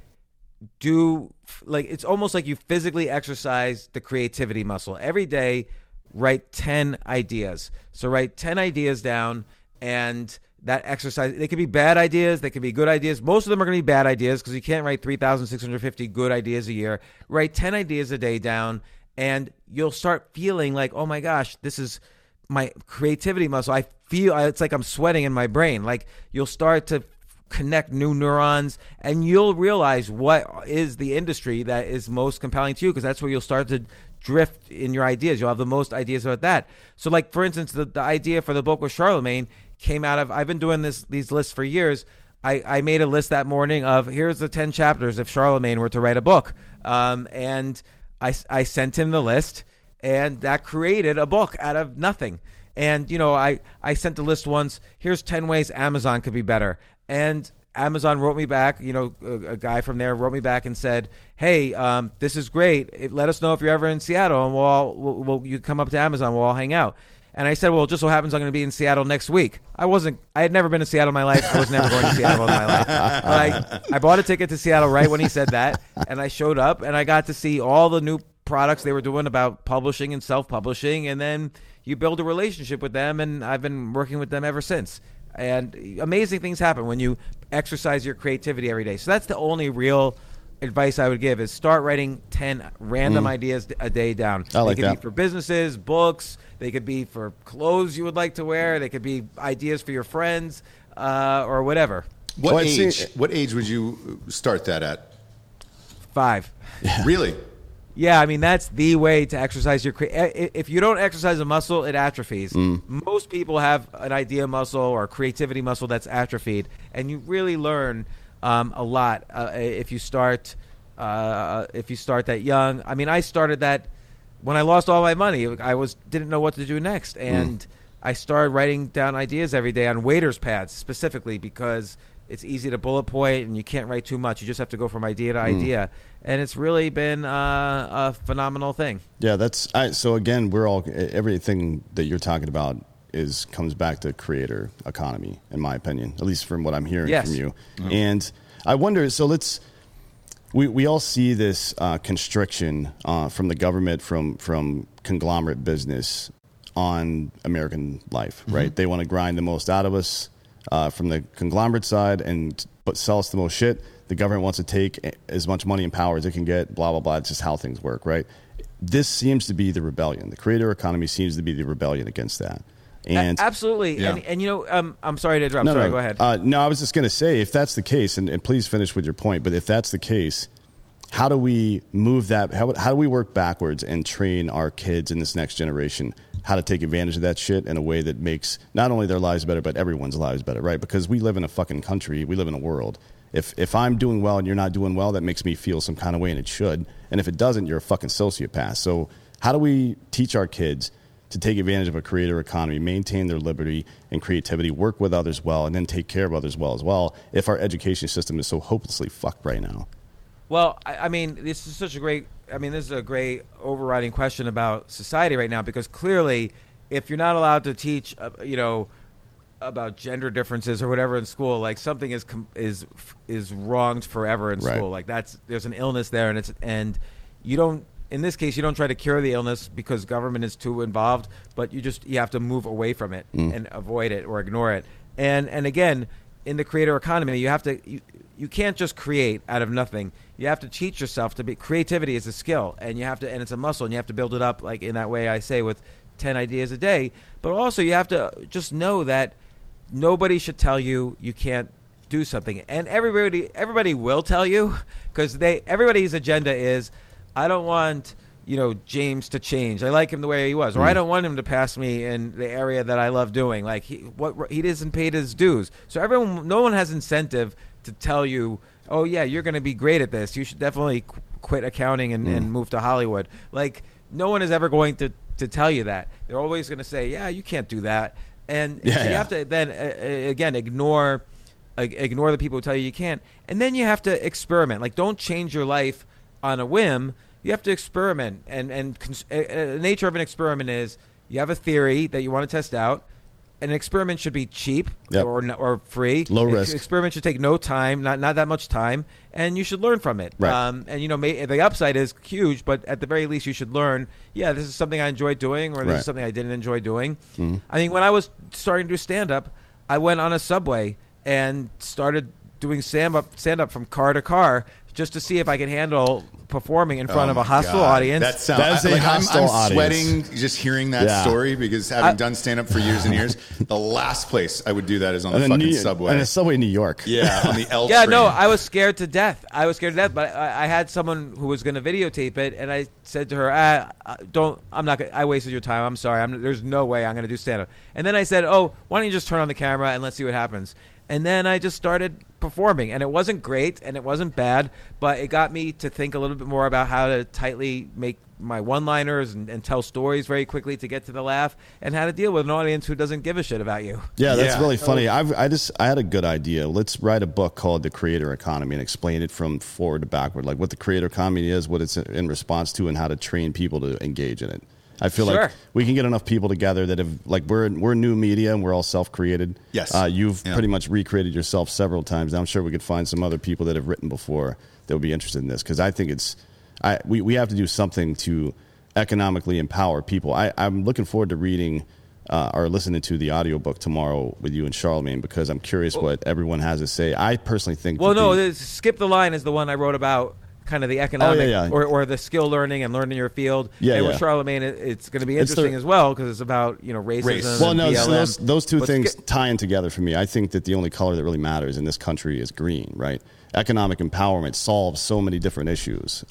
it's almost like you physically exercise the creativity muscle. Every day, write 10 ideas. So write 10 ideas down, and that exercise, they could be bad ideas, they could be good ideas. Most of them are going to be bad ideas because you can't write 3,650 good ideas a year. Write 10 ideas a day down, and you'll start feeling like, oh my gosh, this is my creativity muscle. I feel it's like I'm sweating in my brain. Like, you'll start to connect new neurons, and you'll realize what is the industry that is most compelling to you, because that's where you'll start to drift in your ideas. You'll have the most ideas about that. So, like, for instance, the idea for the book with Charlemagne came out of, I've been doing these lists for years. I made a list that morning of, here's the 10 chapters if Charlemagne were to write a book. And I sent him the list, and that created a book out of nothing. And, I sent the list once, here's 10 ways Amazon could be better. And Amazon wrote me back, a guy from there wrote me back and said, hey, this is great. Let us know if you're ever in Seattle, and you come up to Amazon, we'll all hang out. And I said, well, it just so happens I'm going to be in Seattle next week. I had never been to Seattle in my life. I was never going to Seattle in my life. But I bought a ticket to Seattle right when he said that, and I showed up, and I got to see all the new products they were doing about publishing and self-publishing, and then you build a relationship with them, and I've been working with them ever since. And amazing things happen when you exercise your creativity every day. So that's the only real advice I would give, is start writing 10 random ideas a day down. I like they could that. be for businesses, books. They could be for clothes you would like to wear. They could be ideas for your friends, or whatever. What age would you start that at? 5. Really? Yeah, I mean, that's the way to exercise your if you don't exercise a muscle, it atrophies. Most people have an idea muscle or creativity muscle that's atrophied, and you really learn a lot if you start that young. I mean, I started that when I lost all my money. I didn't know what to do next, and I started writing down ideas every day on waiter's pads, specifically because it's easy to bullet point, and you can't write too much. You just have to go from idea to idea. And it's really been a phenomenal thing. Yeah, so again, everything that you're talking about comes back to creator economy, in my opinion, at least from what I'm hearing from you. And I wonder, so we all see this constriction from the government, from conglomerate business on American life, right? They want to grind the most out of us from the conglomerate side but sell us the most shit. The government wants to take as much money and power as it can get, blah, blah, blah. It's just how things work, right? This seems to be the rebellion. The creator economy seems to be the rebellion against that. And absolutely. Yeah. And I'm sorry to interrupt. No, go ahead. No, I was just going to say, if that's the case, and please finish with your point, but if that's the case, how do we move that? How do we work backwards and train our kids in this next generation how to take advantage of that shit in a way that makes not only their lives better, but everyone's lives better, right? Because we live in a fucking country. We live in a world. If I'm doing well and you're not doing well, that makes me feel some kind of way, and it should. And if it doesn't, you're a fucking sociopath. So how do we teach our kids to take advantage of a creator economy, maintain their liberty and creativity, work with others well, and then take care of others well as well, if our education system is so hopelessly fucked right now? Well, I mean, this is a great overriding question about society right now, because clearly, if you're not allowed to teach, about gender differences or whatever in school, like something is wronged forever in school. Like there's an illness there, and you don't. In this case, you don't try to cure the illness because government is too involved, but you have to move away from it and avoid it or ignore it. And again, in the creator economy, you can't just create out of nothing. You have to teach yourself to be. Creativity is a skill, and it's a muscle, and you have to build it up like in that way I say, with 10 ideas a day. But also you have to just know that nobody should tell you you can't do something. And everybody will tell you, because everybody's agenda is, I don't want James to change. I like him the way he was, or I don't want him to pass me in the area that I love doing. Like he isn't paid his dues. So no one has incentive to tell you, oh yeah, you're going to be great at this. You should definitely quit accounting and move to Hollywood. Like no one is ever going to tell you that. They're always going to say, yeah, you can't do that. And so you have to then again ignore the people who tell you can't. And then you have to experiment. Like don't change your life on a whim. You have to experiment, and the nature of an experiment is you have a theory that you want to test out. An experiment should be cheap or free. Low risk. Experiment should take no time, not that much time, and you should learn from it. Right. And the upside is huge, but at the very least, you should learn. Yeah, this is something I enjoy doing, or this is something I didn't enjoy doing. Mm-hmm. I mean, when I was starting to do stand up, I went on a subway and started doing stand up from car to car, just to see if I could handle performing in front of a hostile audience. That's a hostile I'm audience. sweating just hearing that story, because having done stand-up for years and years, the last place I would do that is on the fucking subway. And a subway in New York. Yeah, on the L yeah, train. no, I was scared to death. But I had someone who was going to videotape it, and I said to her, I wasted your time. I'm sorry. There's no way I'm going to do stand-up. And then I said, why don't you just turn on the camera and let's see what happens. And then I just started performing, and it wasn't great and it wasn't bad, but it got me to think a little bit more about how to tightly make my one-liners and tell stories very quickly to get to the laugh, and how to deal with an audience who doesn't give a shit about you. Yeah, that's really funny. I had a good idea. Let's write a book called The Creator Economy and explain it from forward to backward, like what the creator economy is, what it's in response to, and how to train people to engage in it. I feel like we can get enough people together that have, like, we're new media and we're all self-created. Yes. You've pretty much recreated yourself several times. I'm sure we could find some other people that have written before that would be interested in this, because I think we have to do something to economically empower people. I'm looking forward to reading or listening to the audiobook tomorrow with you and Charlemagne, because I'm curious what everyone has to say. I personally think... Skip the Line is the one I wrote about, kind of the economic or the skill learning and learning your field. And with Charlemagne, it's going to be interesting as well, because it's about racism. Well, no, BLM. so those two things tie in together for me. I think that the only color that really matters in this country is green, right? Economic empowerment solves so many different issues.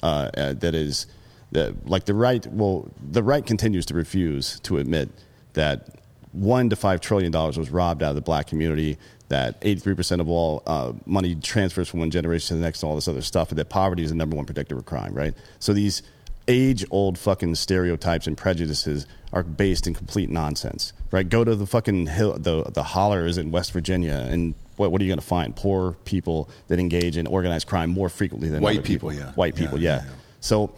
The right continues to refuse to admit that $1 to $5 trillion was robbed out of the black community, that 83% of all money transfers from one generation to the next, and all this other stuff, and that poverty is the number one predictor of crime, right? So these age-old fucking stereotypes and prejudices are based in complete nonsense, right? Go to the fucking the hollers in West Virginia, and what are you going to find? Poor people that engage in organized crime more frequently than white other people. White people, yeah. So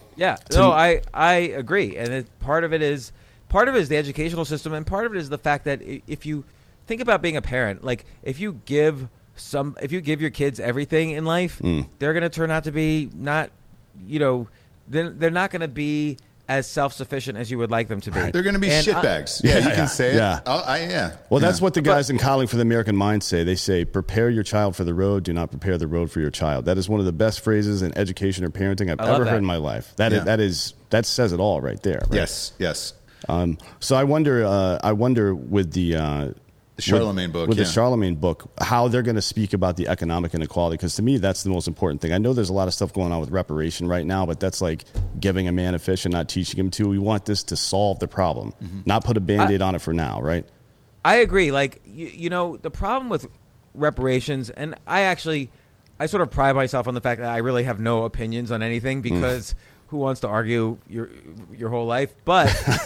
I agree, and part of it is the educational system, and part of it is the fact that if you think about being a parent, like if you give your kids everything in life, they're going to turn out to be they're not going to be as self-sufficient as you would like them to be. Right. They're going to be shitbags. You can say it. Yeah. Well, that's what the guys in Calling for the American Mind say. They say, prepare your child for the road, do not prepare the road for your child. That is one of the best phrases in education or parenting I've ever heard in my life. That says it all right there. Right? Yes. So I wonder with the Charlemagne book. With the Charlemagne book, how they're going to speak about the economic inequality, because to me, that's the most important thing. I know there's a lot of stuff going on with reparation right now, but that's like giving a man a fish and not teaching him to. We want this to solve the problem, not put a Band-Aid on it for now, right? I agree. Like, the problem with reparations, and I sort of pride myself on the fact that I really have no opinions on anything, because who wants to argue your whole life? But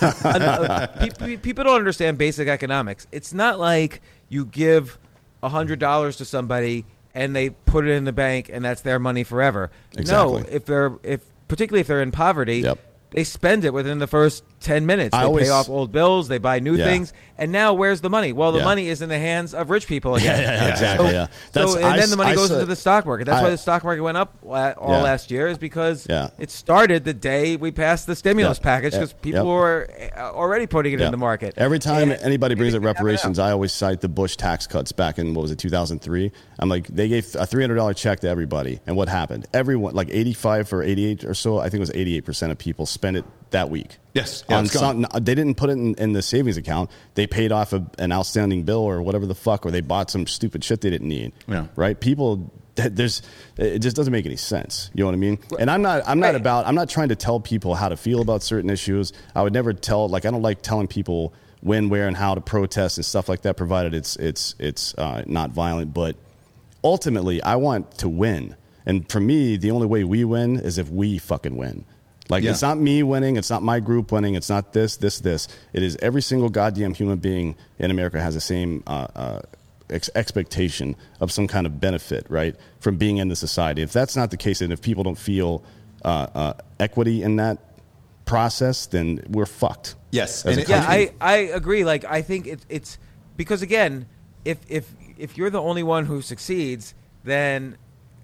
people don't understand basic economics. It's not like you give $100 to somebody and they put it in the bank and that's their money forever. Exactly. No, particularly if they're in poverty, they spend it within the first 10 minutes. They pay off old bills, they buy new things, and now where's the money? Well, the money is in the hands of rich people again. Exactly. Then the money goes into the stock market. That's why the stock market went up all last year, is because it started the day we passed the stimulus package, because people were already putting it in the market. Every time anybody brings up reparations, I always cite the Bush tax cuts back in, 2003? I'm like, they gave a $300 check to everybody, and what happened? Everyone, like 85 or 88 or so, I think it was 88% of people spent it that week. Yes. Yeah, it's gone. They didn't put it in the savings account. They paid off an outstanding bill or whatever the fuck, or they bought some stupid shit they didn't need. Yeah. Right? People, it just doesn't make any sense. You know what I mean? And I'm not trying to tell people how to feel about certain issues. I would never tell, I don't like telling people when, where, and how to protest and stuff like that, provided it's not violent. But ultimately, I want to win. And for me, the only way we win is if we fucking win. It's not me winning. It's not my group winning. It's not this. It is every single goddamn human being in America has the same expectation of some kind of benefit, right, from being in the society. If that's not the case, and if people don't feel equity in that process, then we're fucked. Yes. I agree. I think it's because, again, if you're the only one who succeeds, then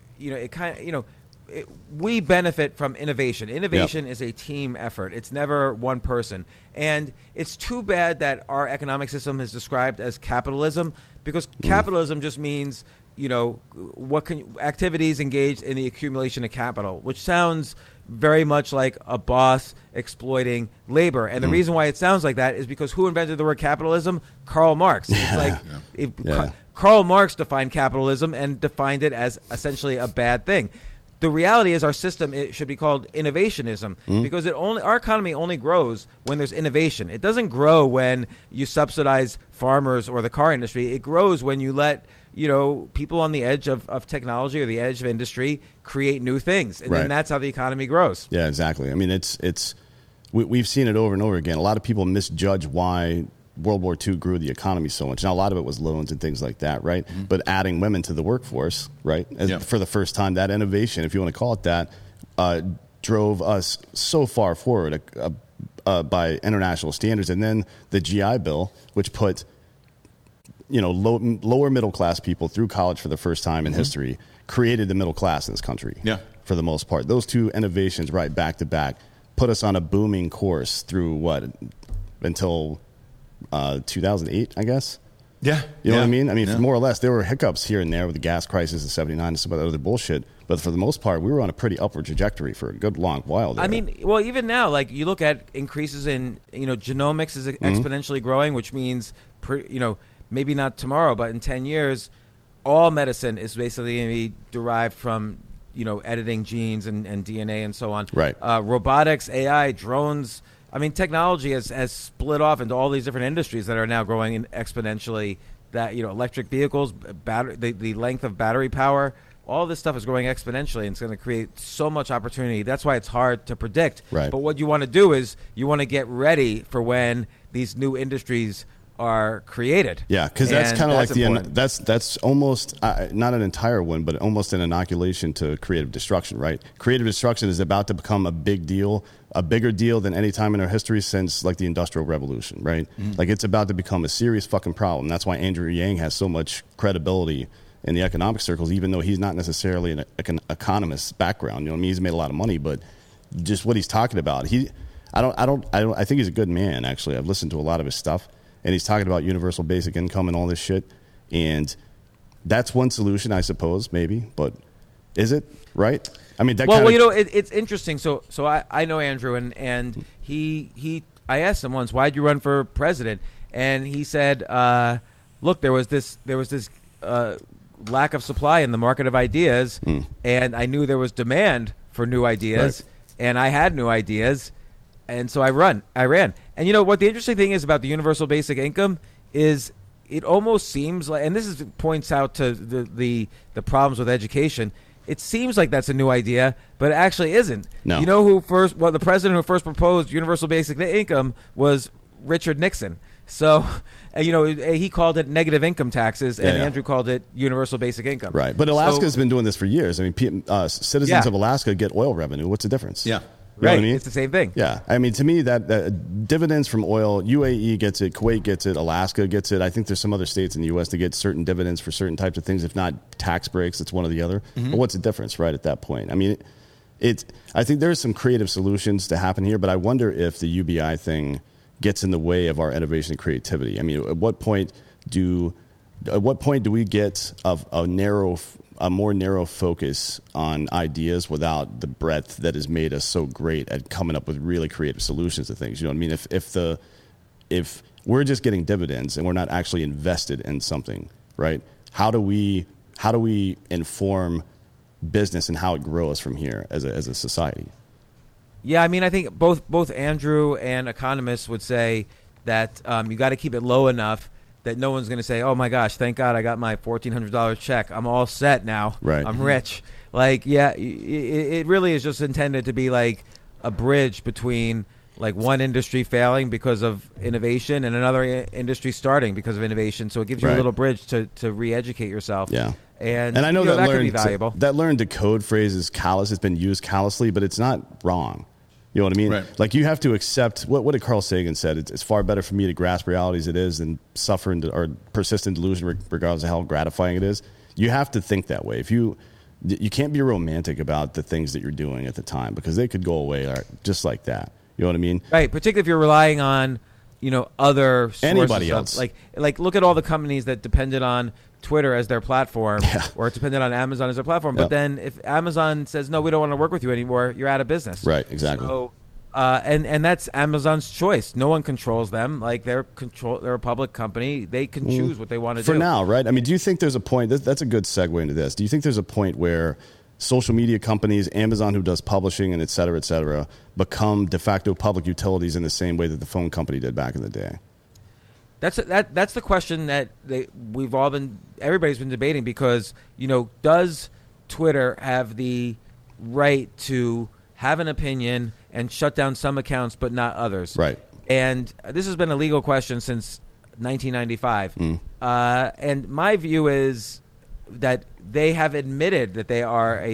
we benefit from innovation. Innovation is a team effort. It's never one person. And it's too bad that our economic system is described as capitalism, because capitalism just means, activities engaged in the accumulation of capital, which sounds very much like a boss exploiting labor. And the reason why it sounds like that is because who invented the word capitalism? Karl marx. It's Karl Marx defined capitalism and defined it as essentially a bad thing. The reality is our system, it should be called innovationism, because our economy only grows when there's innovation. It doesn't grow when you subsidize farmers or the car industry. It grows when you let people on the edge of technology or the edge of industry create new things, and then that's how the economy grows. Yeah, exactly. I mean, we've seen it over and over again. A lot of people misjudge why World War II grew the economy so much. Now, a lot of it was loans and things like that, right? But adding women to the workforce, right, for the first time, that innovation, if you want to call it that, drove us so far forward by international standards. And then the GI Bill, which put lower middle class people through college for the first time in history, created the middle class in this country. Yeah, for the most part, those two innovations, right back to back, put us on a booming course through until 2008, I guess. Yeah. You know what I mean? I mean, more or less, there were hiccups here and there with the gas crisis in '79 and some of that other bullshit. But for the most part, we were on a pretty upward trajectory for a good long while there. I mean, well, even now, you look at increases in, genomics is exponentially growing, which means, maybe not tomorrow, but in 10 years, all medicine is basically going to be derived from, editing genes and DNA and so on. Right. Robotics, AI, drones. I mean, technology has split off into all these different industries that are now growing exponentially. That electric vehicles, the length of battery power, all this stuff is growing exponentially, and it's going to create so much opportunity. That's why it's hard to predict. Right. But what you want to do is you want to get ready for when these new industries are created. Yeah, because that's kind of like that's almost not an entire one, but almost an inoculation to creative destruction, right? Creative destruction is about to become a big deal, a bigger deal than any time in our history since the Industrial Revolution, right? It's about to become a serious fucking problem. That's why Andrew Yang has so much credibility in the economic circles, even though he's not necessarily an economist background. I mean, he's made a lot of money, but just what he's talking about, I think he's a good man. Actually, I've listened to a lot of his stuff. And he's talking about universal basic income and all this shit. And that's one solution, I suppose, maybe. But is it, right? I mean, it's interesting. So I know Andrew, and I asked him once, why'd you run for president? And he said, look, there was this lack of supply in the market of ideas, and I knew there was demand for new ideas, and I had new ideas. And so I ran. And what the interesting thing is about the universal basic income is it almost seems like, and this points out to the problems with education, it seems like that's a new idea, but it actually isn't. No. The president who first proposed universal basic income was Richard Nixon. So, he called it negative income taxes, and Andrew called it universal basic income. Right. But Alaska's been doing this for years. I mean, citizens of Alaska get oil revenue. What's the difference? Yeah. You know what I mean? It's the same thing. Yeah. I mean, to me, that dividends from oil, UAE gets it, Kuwait gets it, Alaska gets it. I think there's some other states in the U.S. that get certain dividends for certain types of things. If not tax breaks, it's one or the other. But what's the difference, right, at that point? I mean, I think there's some creative solutions to happen here, but I wonder if the UBI thing gets in the way of our innovation and creativity. I mean, at what point do At what point do we get a more narrow focus on ideas without the breadth that has made us so great at coming up with really creative solutions to things? You know what I mean? If we're just getting dividends and we're not actually invested in something, right? How do we inform business and how it grows from here as a society? Yeah, I mean, I think both Andrew and economists would say that you got to keep it low enough that no one's going to say, "Oh my gosh, thank God I got my $1,400 check. I'm all set now. Right. I'm rich." Like, yeah, it really is just intended to be like a bridge between like one industry failing because of innovation and another industry starting because of innovation. So it gives you a little bridge to re-educate yourself. Yeah. And I know that could be valuable. That learn to code phrase is callous. It's been used callously, but it's not wrong. You know what I mean? Right. Like, you have to accept what did Carl Sagan said? It's far better for me to grasp reality as it is than suffer or persist in delusion, regardless of how gratifying it is. You have to think that way. If you can't be romantic about the things that you're doing at the time, because they could go away just like that. You know what I mean? Right. Particularly if you're relying on, other sources. Anybody else. Like look at all the companies that depended on Twitter as their platform, or depended on Amazon as their platform. But then if Amazon says, no, we don't want to work with you anymore, you're out of business. Right, exactly. So, and that's Amazon's choice. No one controls them. Like, they're a public company. They can choose what they want to do. For now, right? I mean, do you think there's a point, that's a good segue into this. Do you think there's a point where social media companies, Amazon, who does publishing and et cetera, become de facto public utilities in the same way that the phone company did back in the day? That's the question that everybody's been debating, because, does Twitter have the right to have an opinion and shut down some accounts but not others? Right. And this has been a legal question since 1995. And my view is that they have admitted that they are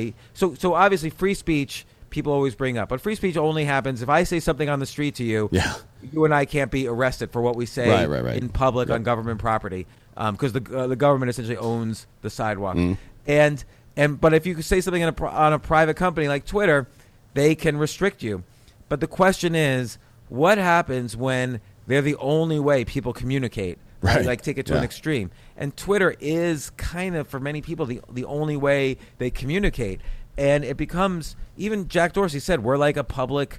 so obviously free speech people always bring up, but free speech only happens if I say something on the street to you. Yeah. You and I can't be arrested for what we say right. in public on government property, because the government essentially owns the sidewalk. But if you say something on a private company like Twitter, they can restrict you. But the question is, what happens when they're the only way people communicate? Right. Like, take it to an extreme. And Twitter is kind of, for many people, the only way they communicate. And it becomes, even Jack Dorsey said, we're like the public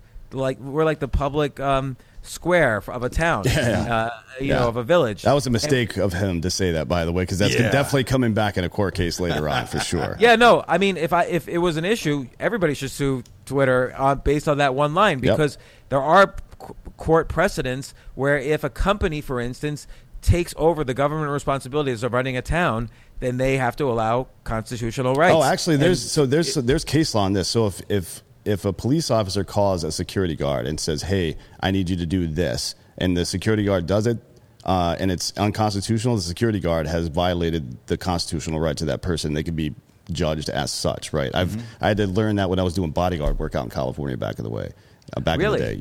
square of a town, of a village. That was a mistake of him to say that, by the way, because that's definitely coming back in a court case later on, for sure. Yeah, no, I mean, if it was an issue, everybody should sue Twitter based on that one line, because there are court precedents where if a company, for instance, takes over the government responsibilities of running a town, then they have to allow constitutional rights. Oh, actually, there's case law on this. So if a police officer calls a security guard and says, "Hey, I need you to do this," and the security guard does it, and it's unconstitutional, the security guard has violated the constitutional rights of that person. They could be judged as such, right? I had to learn that when I was doing bodyguard work out in California back in the day. In the day,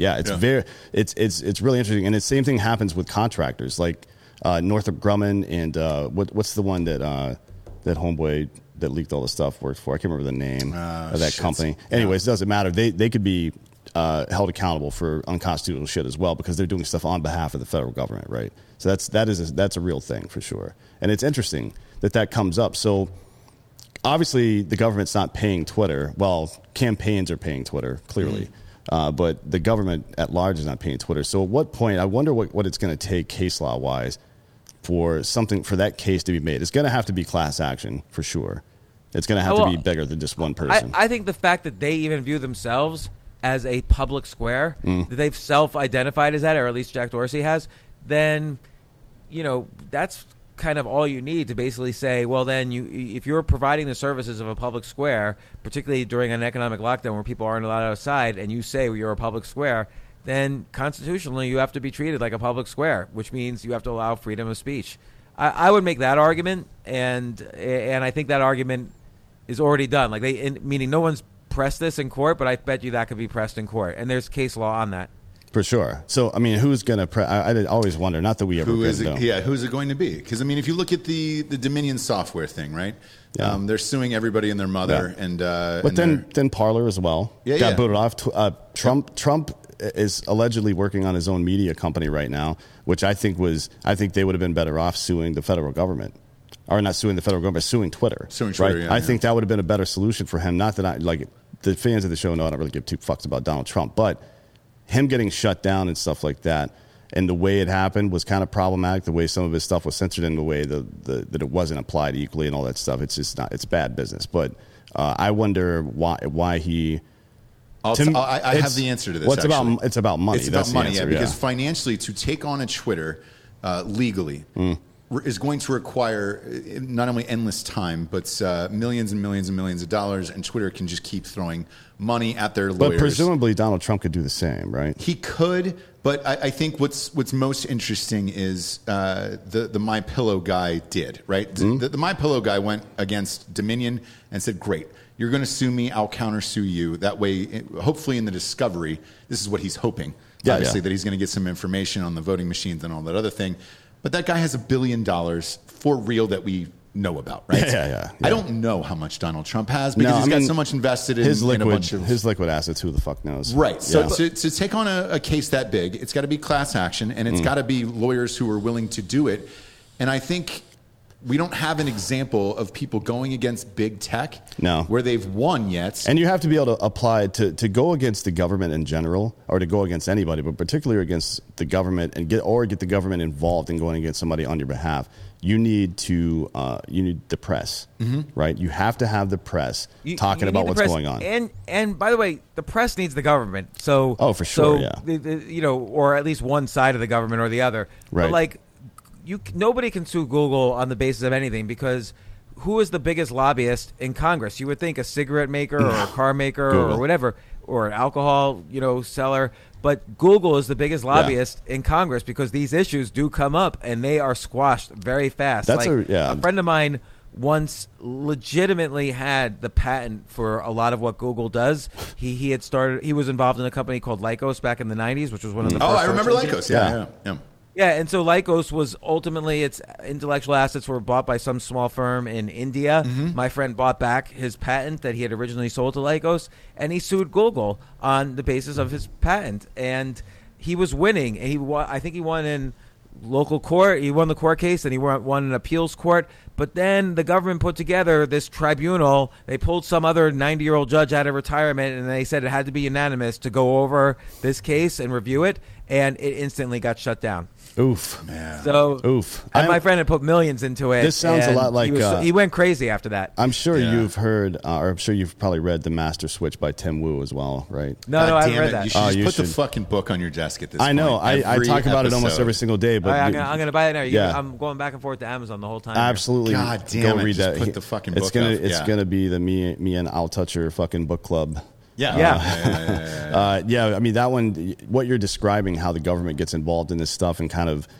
it's really interesting, and the same thing happens with contractors like Northrop Grumman and what's the one that homeboy that leaked all the stuff worked for? I can't remember the name of that company. Anyways, it doesn't matter. They could be held accountable for unconstitutional shit as well, because they're doing stuff on behalf of the federal government, right? So that's a real thing for sure. And it's interesting that comes up. So obviously the government's not paying Twitter. Well, campaigns are paying Twitter, clearly. But the government at large is not paying Twitter. So at what point, I wonder what it's going to take case law wise for that case to be made. It's going to have to be class action for sure. It's going to have to be bigger than just one person. I think the fact that they even view themselves as a public square, that they've self-identified as that, or at least Jack Dorsey has, then, that's kind of all you need to basically say, well, then if you're providing the services of a public square, particularly during an economic lockdown where people aren't allowed outside, and you say you're a public square, then constitutionally you have to be treated like a public square, which means you have to allow freedom of speech. I would make that argument, and I think that argument is already done. Meaning no one's pressed this in court, but I bet you that could be pressed in court, and there's case law on that. For sure. So, I mean, who's going to I always wonder, not that we ever who's it going to be? Because, I mean, if you look at the Dominion software thing, right? Yeah. They're suing everybody and their mother. Yeah. But then Parler as well got booted off. Trump is allegedly working on his own media company right now, which I think they would have been better off suing the federal government. Or not suing the federal government, but suing Twitter. Suing Twitter, right? yeah, I think that would have been a better solution for him. Not that I like the fans of the show know I don't really give two fucks about Donald Trump, but him getting shut down and stuff like that, and the way it happened was kind of problematic. The way some of his stuff was censored, in the way that it wasn't applied equally, and all that stuff. It's just not. It's bad business. But I wonder why he. I have the answer to this. Well, it's about money. It's about money, answer, because financially, to take on a Twitter legally is going to require not only endless time, but millions and millions and millions of dollars, and Twitter can just keep throwing money at their lawyers. But presumably Donald Trump could do the same, right? He could, but I think what's most interesting is the MyPillow guy did, right? The MyPillow guy went against Dominion and said, great, you're going to sue me, I'll countersue you. That way, hopefully in the discovery, this is what he's hoping, obviously, that he's going to get some information on the voting machines and all that other thing. But that guy has $1 billion for real that we know about, right? Yeah. I don't know how much Donald Trump has because he's got so much invested in a bunch of his liquid assets. Who the fuck knows? Right. So to take on a case that big, it's got to be class action, and it's got to be lawyers who are willing to do it. And I think we don't have an example of people going against big tech where they've won yet. And you have to be able to apply to go against the government in general, or to go against anybody, but particularly against the government, and get the government involved in going against somebody on your behalf. You need the press, right? You have to have the press talking about what's going on. And by the way, the press needs the government. So for sure, or at least one side of the government or the other. Right. But like, nobody can sue Google on the basis of anything, because who is the biggest lobbyist in Congress? You would think a cigarette maker or a car maker or whatever, or an alcohol seller. But Google is the biggest lobbyist in Congress, because these issues do come up and they are squashed very fast. A friend of mine once legitimately had the patent for a lot of what Google does. He was involved in a company called Lycos back in the 90s, which was one of the first. I remember Lycos. Yeah. Yeah, and so Lycos was ultimately, its intellectual assets were bought by some small firm in India. My friend bought back his patent that he had originally sold to Lycos, and he sued Google on the basis of his patent. And he was winning, and I think he won in local court. He won the court case, and he won an appeals court. But then the government put together this tribunal. They pulled some other 90-year-old judge out of retirement, and they said it had to be unanimous to go over this case and review it, and it instantly got shut down. Oof. Man. So, and my friend had put millions into it. This sounds a lot like... He went crazy after that. I'm sure you've heard, or I'm sure you've probably read The Master Switch by Tim Wu as well, right? No, I haven't read that. You should just put the fucking book on your desk at this point. I know. I talk about it almost every single day. But I'm going to buy it now. I'm going back and forth to Amazon the whole time. Absolutely. God damn it. Read just that. Put the fucking book It's going to be the me and I'll Toucher fucking book club. Yeah. I mean, that one, what you're describing, how the government gets involved in this stuff and kind of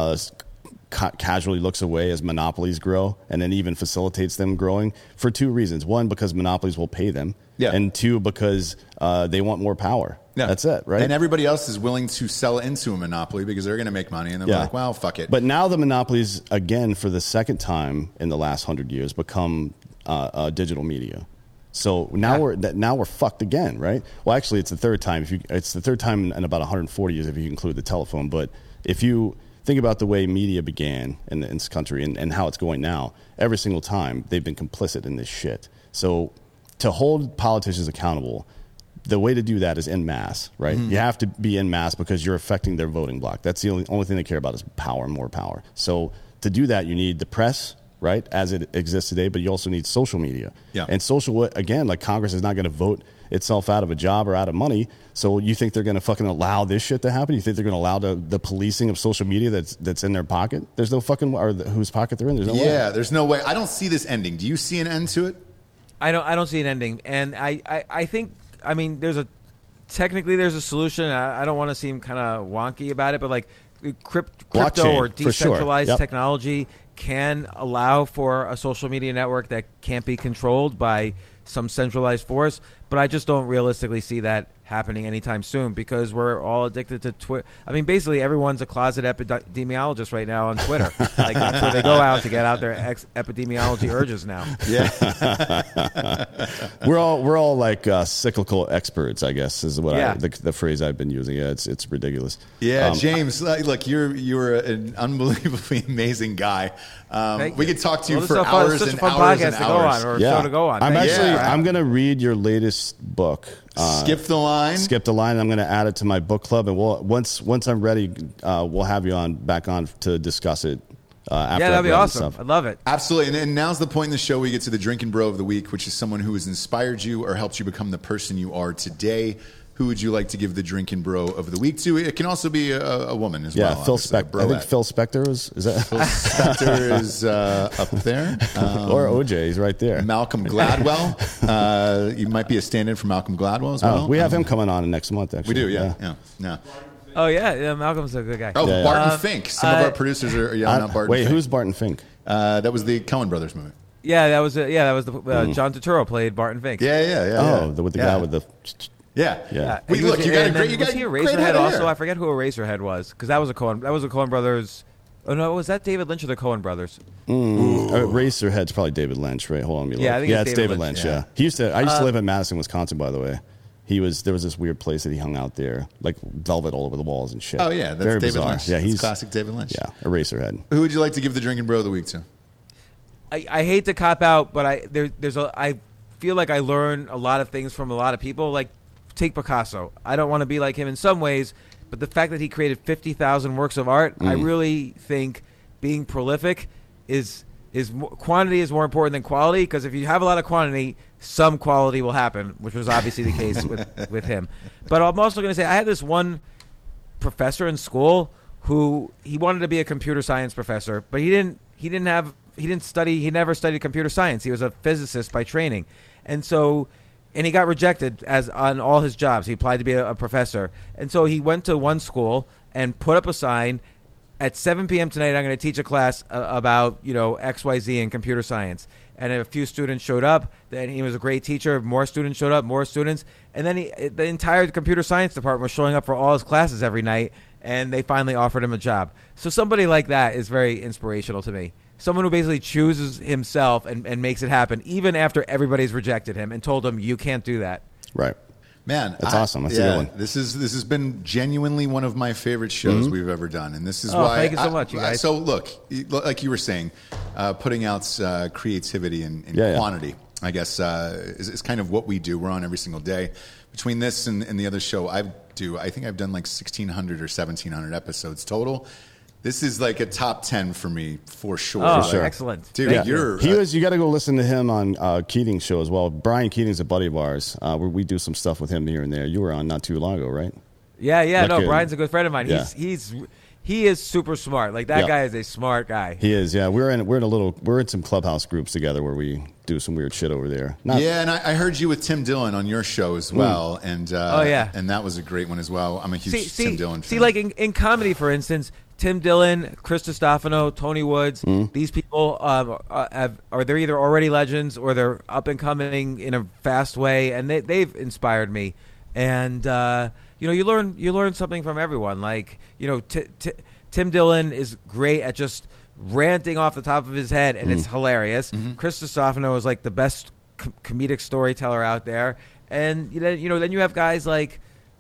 casually looks away as monopolies grow, and then even facilitates them growing for two reasons. One, because monopolies will pay them. And two, because they want more power. Yeah. That's it, right? And everybody else is willing to sell into a monopoly because they're going to make money, and they're like, well, fuck it. But now the monopolies, again, for the second time in the last 100 years, become digital media. So now we're fucked again, right? Well, actually, it's the third time. It's the third time in about 140 years if you include the telephone. But if you think about the way media began in this country and how it's going now, every single time they've been complicit in this shit. So to hold politicians accountable, the way to do that is en masse, right? You have to be en masse because you're affecting their voting bloc. That's the only thing they care about is power, more power. So to do that, you need the press, right, as it exists today, but you also need social media. Yeah. And social, again, like Congress is not going to vote itself out of a job or out of money. So you think they're going to fucking allow this shit to happen? You think they're going to allow the policing of social media that's in their pocket? There's no fucking, or whose pocket they're in. There's no way. Yeah, there's no way. I don't see this ending. Do you see an end to it? I don't see an ending. And I think, I mean, technically there's a solution. I don't want to seem kind of wonky about it, but like crypto Blockchain, or decentralized sure. technology can allow for a social media network that can't be controlled by some centralized force, but I just don't realistically see that happening. happening anytime soon because we're all addicted to Twitter. I mean, basically everyone's a closet epidemiologist right now on Twitter. Like that's where they go out to get out their epidemiology urges now. Yeah. We're all like cyclical experts, I guess, is what Yeah. the phrase I've been using. Yeah, it's ridiculous. Yeah, James, look, you're an unbelievably amazing guy. We could talk to you Well, for this is hours such and a fun hours podcast and to go hours. on or Yeah. show to go on. I'm Thank you. actually Yeah. I'm going to read your latest book. Skip the line. Skip the line. I'm going to add it to my book club, and once I'm ready, we'll have you back on to discuss it. After Yeah, that'd I've be read the awesome. stuff. I'd love it. Absolutely. And now's the point in the show we get to the Drinking Bro of the Week, which is someone who has inspired you or helped you become the person you are today. Who would you like to give the Drinking Bro of the Week to? It can also be a woman as well. Yeah, Phil obviously, a Spector. I think broette. Phil Spector is that Phil Spector is up there. or OJ? He's right there. Malcolm Gladwell. You might be a stand-in for Malcolm Gladwell as well. We have him coming on next month. Actually, We do, yeah. Oh yeah, Malcolm's a good guy. Oh, Yeah. Barton Fink. Some of our producers are yelling out Barton Wait, Fink. who's Barton Fink? That was the Coen Brothers movie. Yeah, that was the John Turturro played Barton Fink. Oh, with the Yeah. guy with the. Yeah. Yeah. Wait, He was- look, you got a and great, then you got was he a great Razorhead head of also? hair. I forget who a Razorhead was because that was a Coen Brothers. Oh no, was that David Lynch or the Coen Brothers? Racerhead's probably David Lynch, right? Hold on, let me Yeah, look. I think it's it's David David Lynch, Lynch. Yeah, I used to live in Madison, Wisconsin. By the way, there was this weird place that he hung out there, like velvet all over the walls and shit. Oh, yeah. That's Very David bizarre. Lynch. Yeah, That's he's classic David Lynch. Yeah, a Racerhead. Who would you like to give the Drinking Bro of the Week to? I hate to cop out, but I feel like I learn a lot of things from a lot of people. Like take Picasso. I don't want to be like him in some ways, but the fact that he created 50,000 works of art, I really think being prolific quantity is more important than quality, because if you have a lot of quantity, some quality will happen, which was obviously the case with him. But I'm also going to say I had this one professor in school who he wanted to be a computer science professor, but he never studied computer science. He was a physicist by training. And he got rejected on all his jobs. He applied to be a professor. And so he went to one school and put up a sign, at 7 p.m. tonight, I'm going to teach a class about, XYZ in computer science. And a few students showed up. Then he was a great teacher. More students showed up, more students. And then the entire computer science department was showing up for all his classes every night. And they finally offered him a job. So somebody like that is very inspirational to me. Someone who basically chooses himself and makes it happen, even after everybody's rejected him and told him, you can't do that. Right. Man, That's awesome. That's a good one. This has been genuinely one of my favorite shows we've ever done, and this is why. Thank you so much, you guys. So look, like you were saying, putting out creativity and quantity, I guess, is kind of what we do. We're on every single day. Between this and the other show I think I've done like 1,600 or 1,700 episodes total. This is like a top 10 for me, for sure. Oh, Like, excellent. Dude, Yeah. you're... You got to go listen to him on Keating's show as well. Brian Keating's a buddy of ours. We do some stuff with him here and there. You were on not too long ago, right? Yeah. Like, Brian's a good friend of mine. yeah. He is super smart. Like that Yeah. guy is a smart guy. He is. Yeah, we're in some clubhouse groups together where we do some weird shit over there. Yeah, and I heard you with Tim Dillon on your show as well, and yeah. and that was a great one as well. I'm a huge Tim Dillon fan. See, like in comedy, for instance, Tim Dillon, Chris Stefano, Tony Woods, these people they're either already legends or they're up and coming in a fast way, and they've inspired me. And you learn something from everyone. Like Tim Dillon is great at just ranting off the top of his head, and it's hilarious. Chris Stefano is like the best comedic storyteller out there, and then you have guys like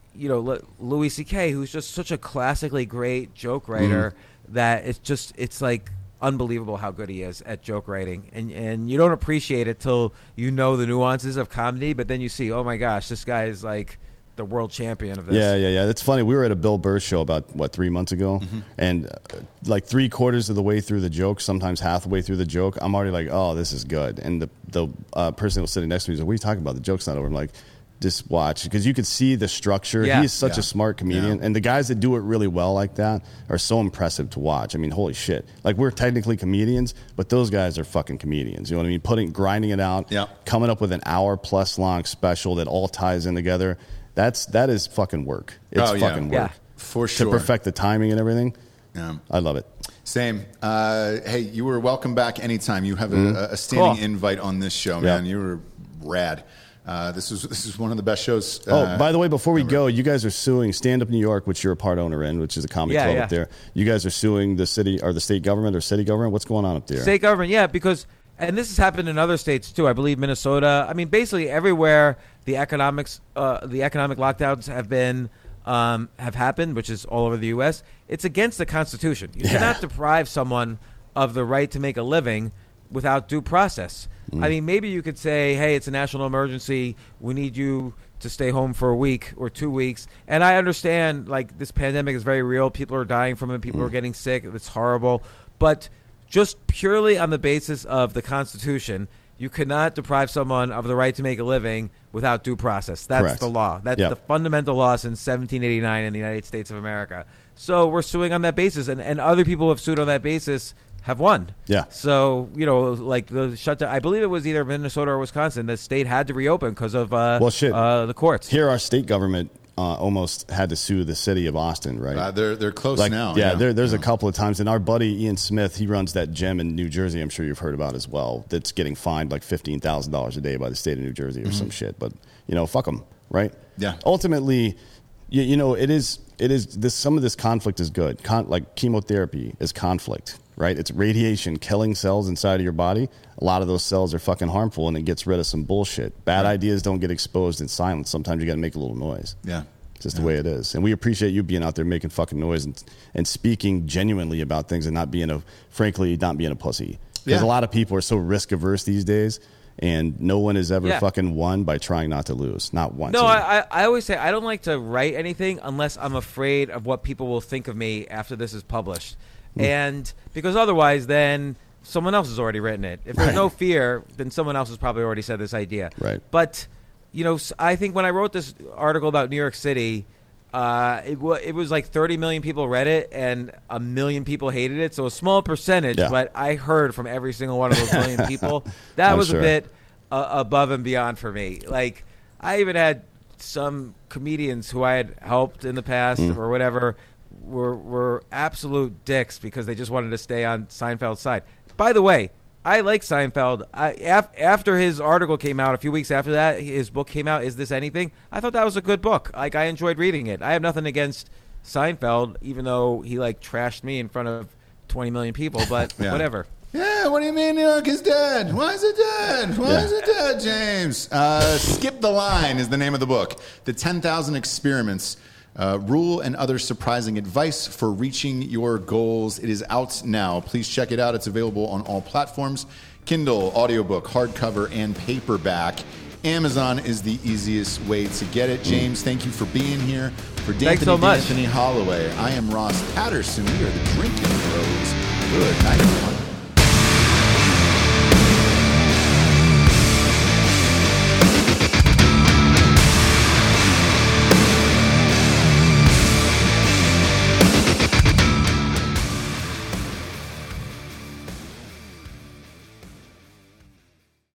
Louis C.K., who's just such a classically great joke writer that it's like unbelievable how good he is at joke writing, and you don't appreciate it till you know the nuances of comedy, but then you see, oh my gosh, this guy is like the world champion of this. Yeah. That's funny. We were at a Bill Burr show about 3 months ago, and like 3/4 of the way through the joke, sometimes half the way through the joke, I'm already like, oh, this is good. And the person that was sitting next to me was like, what are you talking about? The joke's not over. I'm like, just watch, because you could see the structure. Yeah. He's such a smart comedian, and the guys that do it really well like that are so impressive to watch. I mean, holy shit! Like, we're technically comedians, but those guys are fucking comedians. You know what I mean? Grinding it out, coming up with an hour-plus long special that all ties in together. That is fucking work. It's fucking work. Yeah. For sure. To perfect the timing and everything. Yeah. I love it. Same. Hey, you were welcome back anytime. You have a standing invite on this show, man. You were rad. This is one of the best shows. By the way, before we go, you guys are suing Stand Up New York, which you're a part owner in, which is a comedy club up there. You guys are suing the city or the state government or city government. What's going on up there? State government, yeah, because and this has happened in other states too. I believe Minnesota. I mean, basically everywhere the economic lockdowns have happened, which is all over the U.S. It's against the Constitution. You cannot deprive someone of the right to make a living without due process. I mean, maybe you could say, hey, it's a national emergency. We need you to stay home for a week or 2 weeks. And I understand, like, this pandemic is very real. People are dying from it. People are getting sick. It's horrible. But just purely on the basis of the Constitution, you cannot deprive someone of the right to make a living without due process. That's Correct. the law. That's the fundamental law since 1789 in the United States of America. So we're suing on that basis. And other people who have sued on that basis have won. Yeah. So, like the shutdown, I believe it was either Minnesota or Wisconsin, the state had to reopen because of the courts. Here, our state government almost had to sue the city of Austin, right? They're close now. Yeah, there's a couple of times. And our buddy Ian Smith, he runs that gym in New Jersey, I'm sure you've heard about as well, that's getting fined like $15,000 a day by the state of New Jersey or some shit. But, fuck them, right? Yeah. Ultimately, it is this. Some of this conflict is good. Like chemotherapy is conflict, right? It's radiation killing cells inside of your body. A lot of those cells are fucking harmful, and it gets rid of some bullshit. Bad ideas don't get exposed in silence. Sometimes you got to make a little noise. Yeah. It's just the way it is. And we appreciate you being out there making fucking noise and speaking genuinely about things and not being a pussy. Because a lot of people are so risk averse these days. And no one has ever fucking won by trying not to lose. Not once. No, I always say I don't like to write anything unless I'm afraid of what people will think of me after this is published. And because otherwise then someone else has already written it. If there's no fear, then someone else has probably already said this idea. Right. But, I think when I wrote this article about New York City, it was like 30 million people read it and 1 million people hated it. So a small percentage, but I heard from every single one of those million people. That was a bit above and beyond for me. Like, I even had some comedians who I had helped in the past or whatever were absolute dicks because they just wanted to stay on Seinfeld's side. By the way, I like Seinfeld. After his article came out, a few weeks after that, his book came out, Is This Anything? I thought that was a good book. Like, I enjoyed reading it. I have nothing against Seinfeld, even though he, trashed me in front of 20 million people, but whatever. Yeah, what do you mean New York is dead? Why is it dead? Why is it dead, James? Skip the Line is the name of the book. The 10,000 Experiments. Rule and other surprising advice for reaching your goals. It is out now. Please check it out. It's available on all platforms. Kindle, audiobook, hardcover, and paperback. Amazon is the easiest way to get it. James, thank you for being here. For D'Anthony Holloway, I am Ross Patterson. We are the Drinking Bros. Good night.